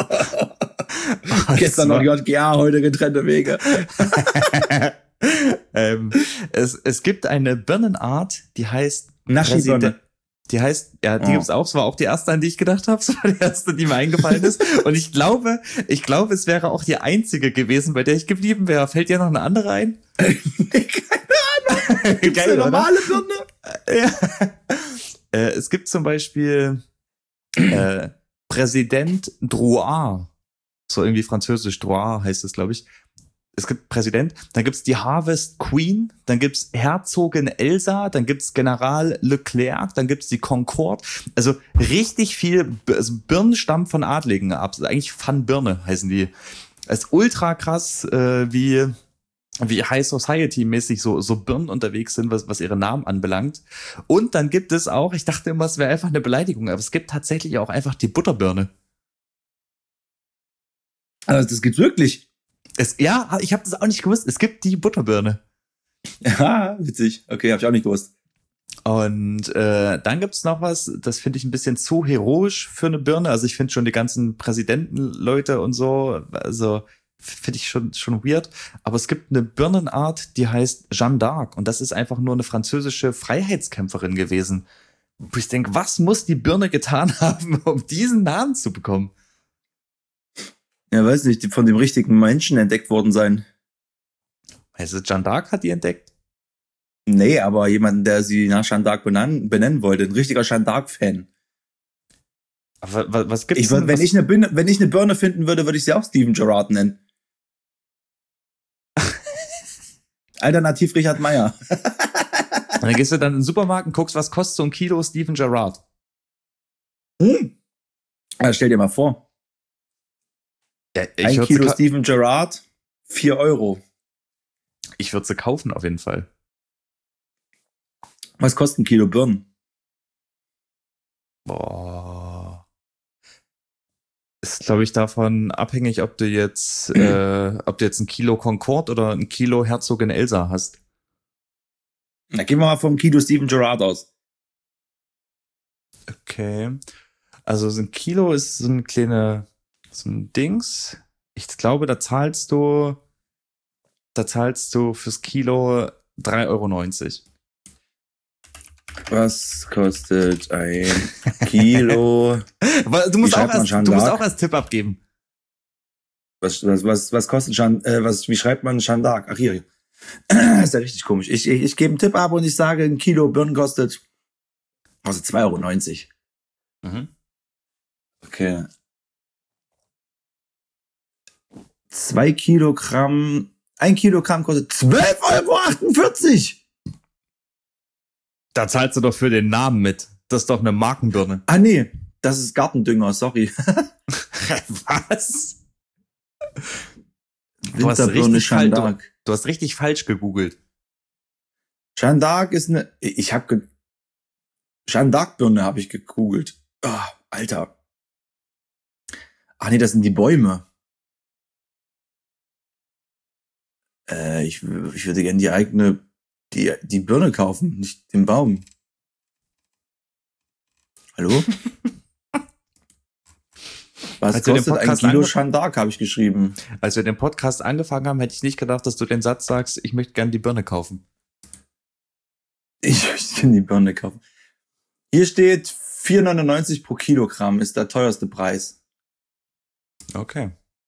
Gestern noch J G A, heute getrennte Wege. ähm, es, es gibt eine Birnenart, die heißt Naschi-Birne. Die heißt, ja, die Oh. gibt's auch. Es war auch die erste, an die ich gedacht habe. Es war die erste, die mir eingefallen ist. Und ich glaube, ich glaube, es wäre auch die einzige gewesen, bei der ich geblieben wäre. Fällt dir noch eine andere ein? Keine Ahnung. Gibt's Geil, eine oder? normale Birne? Ja. Äh, es gibt zum Beispiel äh, Präsident Drouard. So irgendwie französisch. Drouard heißt es, glaube ich. Es gibt Präsident, dann gibt's die Harvest Queen, dann gibt's Herzogin Elsa, dann gibt's General Leclerc, dann gibt's die Concorde. Also richtig viel, also Birnen stammen von Adligen ab. Also eigentlich Van Birne heißen die. Es ist ultra krass, äh, wie wie High Society mäßig so so Birnen unterwegs sind, was was ihre Namen anbelangt. Und dann gibt es auch, ich dachte immer, es wäre einfach eine Beleidigung, aber es gibt tatsächlich auch einfach die Butterbirne. Also das gibt's wirklich. Es, ja, ich habe das auch nicht gewusst. Es gibt die Butterbirne. Ja, witzig. Okay, habe ich auch nicht gewusst. Und äh, dann gibt's noch was, das finde ich ein bisschen zu heroisch für eine Birne. Also ich finde schon die ganzen Präsidentenleute und so, also finde ich schon schon weird. Aber es gibt eine Birnenart, die heißt Jeanne d'Arc. Und das ist einfach nur eine französische Freiheitskämpferin gewesen. Wo ich denke, was muss die Birne getan haben, um diesen Namen zu bekommen? Ja, weiß nicht, die von dem richtigen Menschen entdeckt worden sein. Also Jeanne d'Arc hat die entdeckt? Nee, aber jemanden, der sie nach Jeanne d'Arc benennen, benennen wollte. Ein richtiger Jeanne d'Arc-Fan. Aber was, was gibt's Ich, würd- denn, wenn, was, ich eine Birne, wenn ich eine Birne finden würde, würde ich sie auch Steven Gerrard nennen. Alternativ Richard Meyer. Und dann gehst du dann in den Supermarkt und guckst, was kostet so ein Kilo Steven Gerrard? Hm. Ja, stell dir mal vor. Ja, ich Ein würde Kilo sie, Steven Gerrard, vier Euro. ich würd sie kaufen auf jeden Fall. Was kostet ein Kilo Birnen? Boah. Ist, glaube ich, davon abhängig, ob du jetzt, äh, ob du jetzt ein Kilo Concorde oder ein Kilo Herzogin Elsa hast. Na, gehen wir mal vom Kilo Steven Gerrard aus. Okay. Also so ein Kilo ist so ein kleine, so ein Dings. Ich glaube, da zahlst du, da zahlst du fürs Kilo drei Euro neunzig. Was kostet ein Kilo? Du musst, Wie auch schreibt man als, Jeanne du musst d'Arc? auch als Tipp abgeben. Was, was, was, was kostet Jeanne, äh, was, wie schreibt man Jeanne d'Arc? Ach, hier. Ist ja richtig komisch. Ich, ich, ich gebe einen Tipp ab und ich sage, ein Kilo Birnen kostet, kostet zwei Euro neunzig. Mhm. Okay. Zwei Kilogramm, ein Kilogramm kostet zwölf Euro achtundvierzig. Da zahlst du doch für den Namen mit. Das ist doch eine Markenbirne. Ah, nee. Das ist Gartendünger, sorry. Was? Du hast, Winterbirne richtig fal- Jeanne du, d'Arc. du hast richtig falsch gegoogelt. Jeanne d'Arc ist eine, ich hab ge, Jeanne d'Arc Birne habe ich gegoogelt. Ah, Alter. Ach nee, das sind die Bäume. Äh, ich, w- ich würde gerne die eigene, die, die Birne kaufen, nicht den Baum. Hallo? Was Als wir den kostet ein Podcast Kilo ange- Jeanne d'Arc, habe ich geschrieben. Als wir den Podcast angefangen haben, hätte ich nicht gedacht, dass du den Satz sagst, ich möchte gern die Birne kaufen. Ich möchte die Birne kaufen. Hier steht vier neunundneunzig pro Kilogramm, ist der teuerste Preis. Okay.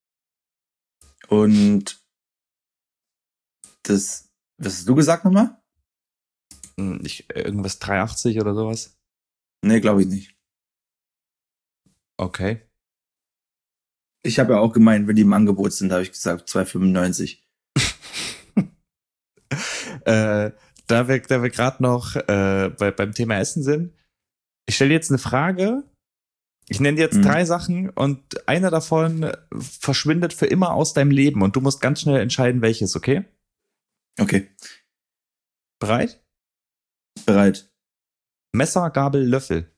Und das, was hast du gesagt nochmal? Hm, Ich, irgendwas drei achtzig oder sowas. Nee, glaube ich nicht. Okay. Ich habe ja auch gemeint, wenn die im Angebot sind, habe ich gesagt zwei fünfundneunzig. äh, da wir, da wir gerade noch äh, bei, beim Thema Essen sind, ich stelle jetzt eine Frage. Ich nenne dir jetzt Mhm. drei Sachen und eine davon verschwindet für immer aus deinem Leben und du musst ganz schnell entscheiden, welches, okay? Okay, Bereit? bereit. Messer, Gabel, Löffel.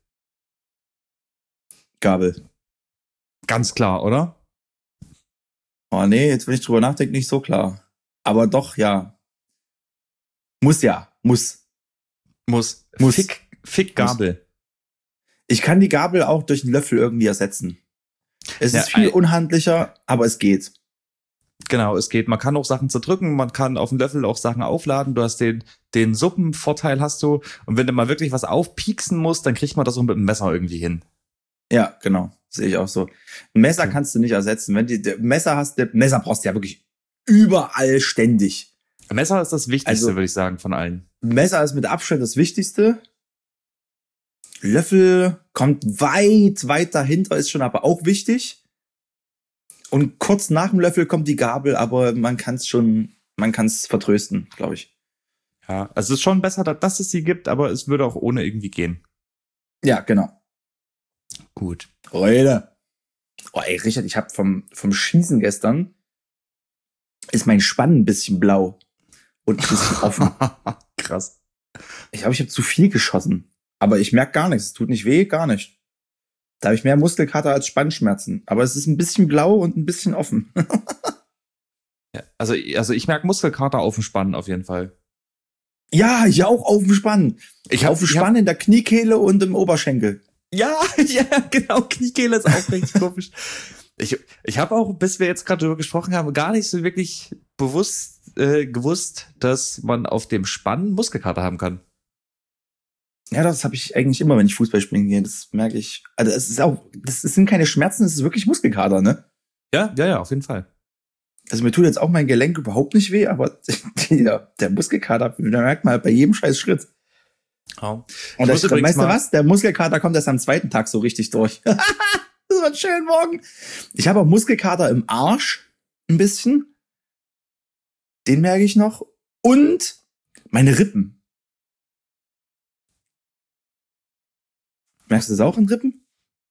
Gabel. Ganz klar, oder? Oh nee, jetzt wenn ich drüber nachdenke, nicht so klar. Aber doch, ja. Muss ja, muss. Muss. Muss. Fick, Fick Gabel. Ich kann die Gabel auch durch einen Löffel irgendwie ersetzen. Es Ja, ist viel ei- unhandlicher, aber es geht. Genau, es geht. Man kann auch Sachen zerdrücken, man kann auf dem Löffel auch Sachen aufladen. Du hast den, den Suppenvorteil hast du. Und wenn du mal wirklich was aufpieksen musst, dann kriegt man das auch mit dem Messer irgendwie hin. Ja, genau. Sehe ich auch so. Ein Messer Okay. kannst du nicht ersetzen. Wenn du ein Messer hast, ein Messer brauchst du ja wirklich überall ständig. Messer ist das Wichtigste, Also- würde ich sagen, von allen. Messer ist mit Abstand das Wichtigste. Löffel kommt weit, weit dahinter, ist schon aber auch wichtig. Und kurz nach dem Löffel kommt die Gabel, aber man kann es schon, man kann es vertrösten, glaube ich. Ja, also es ist schon besser, dass es sie gibt, aber es würde auch ohne irgendwie gehen. Ja, genau. Gut. Leute. Oh, ey, Richard, ich habe vom, vom Schießen gestern ist mein Spann ein bisschen blau und ein bisschen offen. Krass. Ich glaube, ich habe zu viel geschossen. Aber ich merke gar nichts. Es tut nicht weh, gar nicht. Da habe ich mehr Muskelkater als Spannschmerzen. Aber es ist ein bisschen blau und ein bisschen offen. Ja, also, also ich merke Muskelkater auf dem Spann auf jeden Fall. Ja, ich auch auf dem Spann. Ich hab- auf dem ich hab- Spann in der Kniekehle und im Oberschenkel. Ja, ja, genau, Kniekehle ist auch richtig komisch. Ich, ich habe auch, bis wir jetzt gerade darüber gesprochen haben, gar nicht so wirklich bewusst äh, gewusst, dass man auf dem Spann Muskelkater haben kann. Ja, das habe ich eigentlich immer, wenn ich Fußball spielen gehe. Das merke ich. Also es ist auch, das sind keine Schmerzen, es ist wirklich Muskelkater, ne? Ja, ja, ja, auf jeden Fall. Also mir tut jetzt auch mein Gelenk überhaupt nicht weh, aber der, der Muskelkater, da merkt man halt bei jedem scheiß Schritt. Ja. Und Ich muss das, übrigens weißt du mal- was? Der Muskelkater kommt erst am zweiten Tag so richtig durch. Das wird schön morgen. Ich habe auch Muskelkater im Arsch. Ein bisschen. Den merke ich noch. Und meine Rippen. Merkst du das auch in Rippen?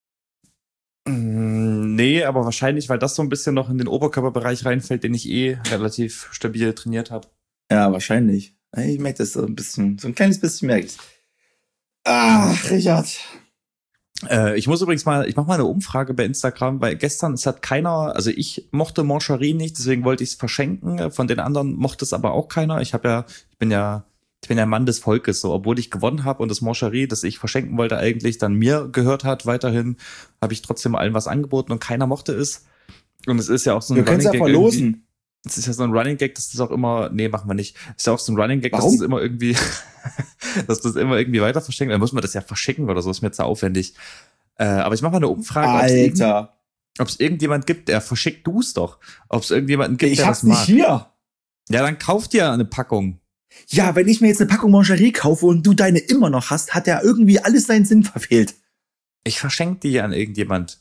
Mm, Nee, aber wahrscheinlich, weil das so ein bisschen noch in den Oberkörperbereich reinfällt, den ich eh relativ stabil trainiert habe. Ja, wahrscheinlich. Ich merke das so ein bisschen. So ein kleines bisschen merke ich. Ach, Richard. Äh, ich muss übrigens mal, ich mache mal eine Umfrage bei Instagram, weil gestern, es hat keiner, also ich mochte Moncherie nicht, deswegen wollte ich es verschenken. Von den anderen mochte es aber auch keiner. Ich habe ja, ich bin ja, ich bin ja Mann des Volkes, so, obwohl ich gewonnen habe und das Moncherie, das ich verschenken wollte, eigentlich dann mir gehört hat, weiterhin, habe ich trotzdem allen was angeboten und keiner mochte es. Und es ist ja auch so ein Wir können es ja Running Gag irgendwie. verlosen. Es ist ja so ein Running Gag, dass das auch immer, nee, machen wir nicht. Es ist ja auch so ein Running Gag, Warum? dass das immer irgendwie, dass das immer irgendwie weiter verschenkt. Dann muss man das ja verschicken oder so, ist mir jetzt zu aufwendig. Äh, aber ich mache mal eine Umfrage, ob es irgend, Alter. ob's irgendjemand gibt, der verschickt du's doch. Ob es irgendjemanden gibt, Ich der hab's das nicht mag. hier. Ja, dann kauft ihr eine Packung. Ja, wenn ich mir jetzt eine Packung Mangerie kaufe und du deine immer noch hast, hat ja irgendwie alles seinen Sinn verfehlt. Ich verschenke die an irgendjemand.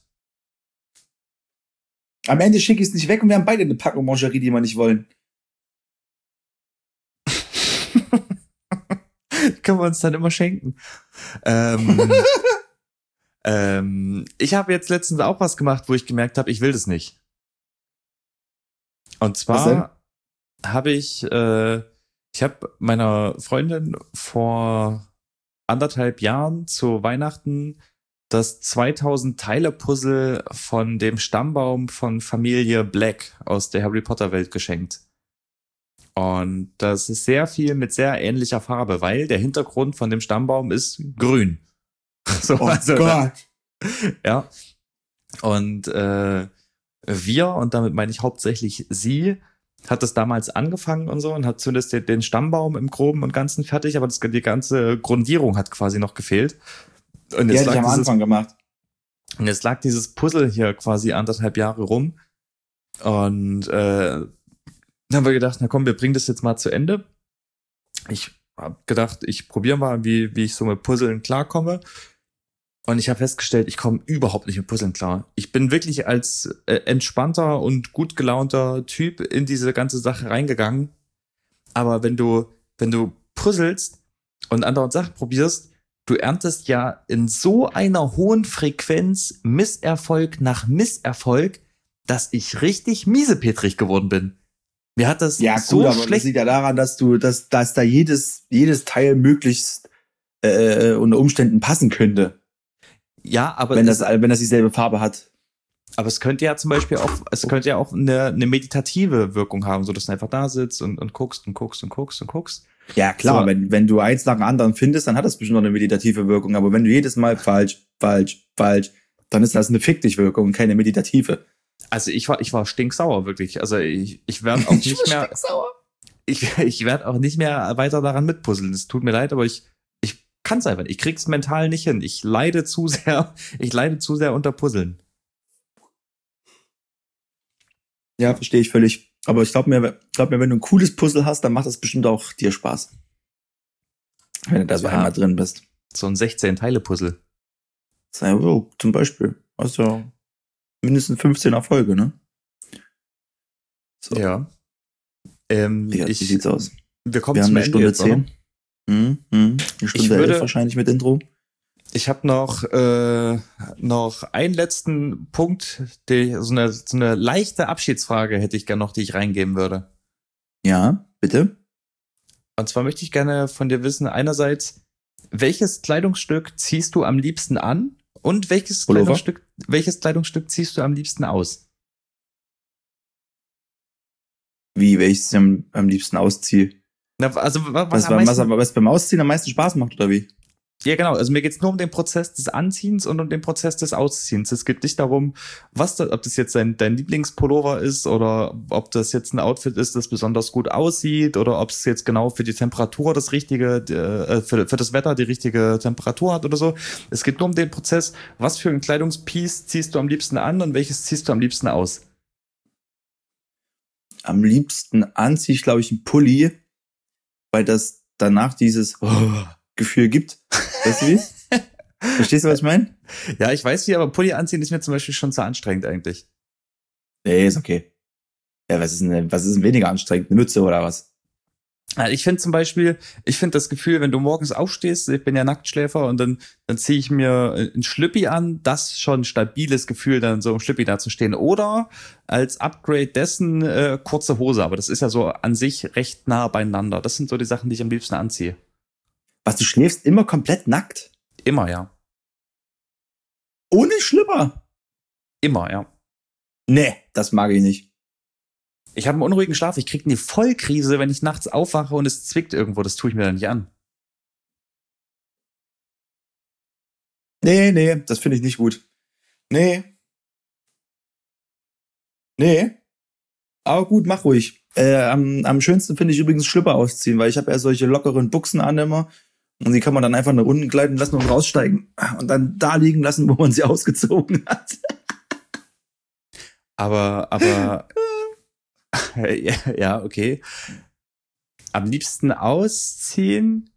Am Ende schicke ich es nicht weg und wir haben beide eine Packung Mangerie, die wir nicht wollen. Können wir uns dann immer schenken. Ähm, ähm, ich habe jetzt letztens auch was gemacht, wo ich gemerkt habe, ich will das nicht. Und zwar habe ich, äh, ich habe meiner Freundin vor anderthalb Jahren zu Weihnachten das zweitausend Teile Puzzle von dem Stammbaum von Familie Black aus der Harry Potter Welt geschenkt. Und das ist sehr viel mit sehr ähnlicher Farbe, weil der Hintergrund von dem Stammbaum ist grün. So, Oh also, Gott. ja. Und äh, wir, und damit meine ich hauptsächlich sie, hat das damals angefangen und so und hat zumindest den, den Stammbaum im Groben und Ganzen fertig, aber das, die ganze Grundierung hat quasi noch gefehlt. Und Die jetzt, hätte ich lag am dieses, Anfang gemacht. und jetzt lag dieses Puzzle hier quasi anderthalb Jahre rum. Und äh, dann haben wir gedacht, na komm, wir bringen das jetzt mal zu Ende. Ich habe gedacht, ich probiere mal, wie, wie ich so mit Puzzeln klarkomme. Und ich habe festgestellt, ich komme überhaupt nicht mit Puzzeln klar. Ich bin wirklich als äh, entspannter und gut gelaunter Typ in diese ganze Sache reingegangen. Aber wenn du, wenn du puzzelst und andere Sachen probierst, du erntest ja in so einer hohen Frequenz Misserfolg nach Misserfolg, dass ich richtig miesepetrig geworden bin. Mir hat das Ja, so gut, aber das schlecht. liegt ja daran, dass du, dass, dass da jedes, jedes Teil möglichst äh, unter Umständen passen könnte, Ja, aber wenn es, das, wenn das dieselbe Farbe hat. aber es könnte ja zum Beispiel auch, es könnte ja auch eine, eine meditative Wirkung haben, so dass du einfach da sitzt und, und guckst und guckst und guckst und guckst. Ja, klar, So. wenn, wenn du eins nach dem anderen findest, dann hat das bestimmt noch eine meditative Wirkung. Aber wenn du jedes Mal falsch, falsch, falsch, dann ist das eine Fick dich Wirkung und keine meditative. Also ich war, ich war stinksauer, wirklich. Also ich, ich werde auch nicht ich mehr, stinksauer. ich, ich werde auch nicht mehr weiter daran mitpuzzeln. Es tut mir leid, aber ich, ich kann es einfach nicht. Ich krieg's mental nicht hin. Ich leide zu sehr, ich leide zu sehr unter Puzzeln. Ja, verstehe ich völlig. Aber ich glaube mir, glaub mir, wenn du ein cooles Puzzle hast, dann macht das bestimmt auch dir Spaß. Wenn du da so Ja. einmal drin bist. So ein sechzehn-Teile-Puzzle. So, zum Beispiel. Also mindestens fünfzehn Erfolge, ne? So. Ja. Ähm, Wie, ich, wie sieht's aus? Wir kommen Wir haben zum eine Ende Stunde jetzt, oder? zehn. Hm, hm. Eine Stunde würde- elf wahrscheinlich mit Intro. Ich habe noch äh, noch einen letzten Punkt, die, so eine so eine leichte Abschiedsfrage hätte ich gerne noch, die ich reingeben würde. Ja, bitte. Und zwar möchte ich gerne von dir wissen, einerseits, welches Kleidungsstück ziehst du am liebsten an und welches Pullover? Kleidungsstück welches Kleidungsstück ziehst du am liebsten aus? Wie, welches ich am, am liebsten ausziehe. Na, also was, Was, am was, meisten, was, was beim Ausziehen am meisten Spaß macht, oder wie? Ja, genau. Also mir geht's nur um den Prozess des Anziehens und um den Prozess des Ausziehens. Es geht nicht darum, was da, ob das jetzt dein, dein Lieblingspullover ist oder ob das jetzt ein Outfit ist, das besonders gut aussieht oder ob es jetzt genau für die Temperatur das richtige, äh, für, für das Wetter die richtige Temperatur hat oder so. Es geht nur um den Prozess, was für ein Kleidungspiece ziehst du am liebsten an und welches ziehst du am liebsten aus? Am liebsten anziehe ich, glaube ich, einen Pulli, weil das danach dieses oh, Gefühl gibt. Weißt du wie? Verstehst du, was ich meine? Ja, ich weiß wie, aber Pulli anziehen ist mir zum Beispiel schon zu anstrengend eigentlich. Nee, ist okay. Ja, was ist denn, was ist denn weniger anstrengend? Eine Mütze oder was? Also ich finde zum Beispiel, ich finde das Gefühl, wenn du morgens aufstehst, ich bin ja Nacktschläfer und dann, dann ziehe ich mir ein Schlüppi an, das ist schon ein stabiles Gefühl, dann so im Schlüppi da zu stehen. Oder als Upgrade dessen äh, kurze Hose, aber das ist ja so an sich recht nah beieinander. Das sind so die Sachen, die ich am liebsten anziehe. Was, du schläfst immer komplett nackt? Immer, ja. Ohne Schlüpper? Immer, ja. Nee, das mag ich nicht. Ich habe einen unruhigen Schlaf, ich krieg eine Vollkrise, wenn ich nachts aufwache und es zwickt irgendwo, das tue ich mir dann nicht an. Nee, nee, das finde ich nicht gut. Nee. Nee. Aber gut, mach ruhig. Äh, am, am schönsten finde ich übrigens Schlüpper ausziehen, weil ich habe ja solche lockeren Buchsen an immer. Und die kann man dann einfach nach unten gleiten lassen und raussteigen. Und dann da liegen lassen, wo man sie ausgezogen hat. Aber, aber, ja, ja, okay. Am liebsten ausziehen.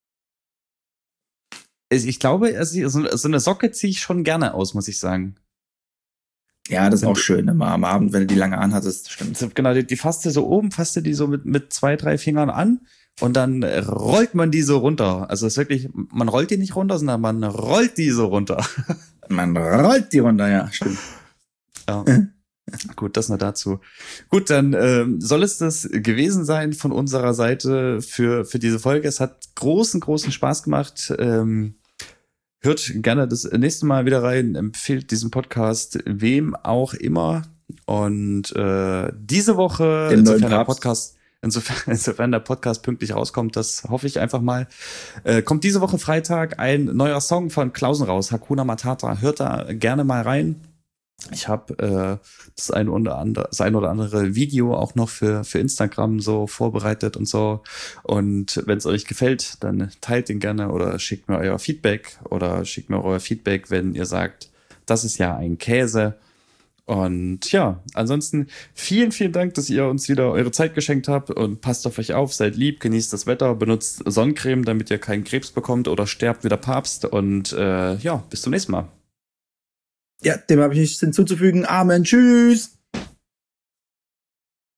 Ich glaube, also so eine Socke ziehe ich schon gerne aus, muss ich sagen. Ja, das ist auch schön, immer am Abend, wenn du die lange anhattest, stimmt. Genau, die, die fasst du so oben, fasst du die so mit, mit zwei, drei Fingern an und dann rollt man die so runter. Also es ist wirklich, man rollt die nicht runter, sondern man rollt die so runter. Man rollt die runter, ja, stimmt. Ja. Gut, das nur dazu. Gut, dann ähm, soll es das gewesen sein von unserer Seite für für diese Folge. Es hat großen, großen Spaß gemacht. Ähm, hört gerne das nächste Mal wieder rein. Empfehlt diesen Podcast wem auch immer. Und äh, diese Woche, Den neuen insofern der Papst. Podcast, insofern, insofern der Podcast pünktlich rauskommt, das hoffe ich einfach mal, äh, kommt diese Woche Freitag ein neuer Song von Klausen raus, Hakuna Matata. Hört da gerne mal rein. Ich habe äh, das ein oder andere, das ein oder andere Video auch noch für für Instagram so vorbereitet und so. Und wenn es euch gefällt, dann teilt den gerne oder schickt mir euer Feedback oder schickt mir euer Feedback, wenn ihr sagt, das ist ja ein Käse. Und ja, ansonsten vielen, vielen Dank, dass ihr uns wieder eure Zeit geschenkt habt und passt auf euch auf, seid lieb, genießt das Wetter, benutzt Sonnencreme, damit ihr keinen Krebs bekommt oder sterbt wie der Papst. Und äh, ja, bis zum nächsten Mal. Ja, dem habe ich nichts hinzuzufügen. Amen. Tschüss.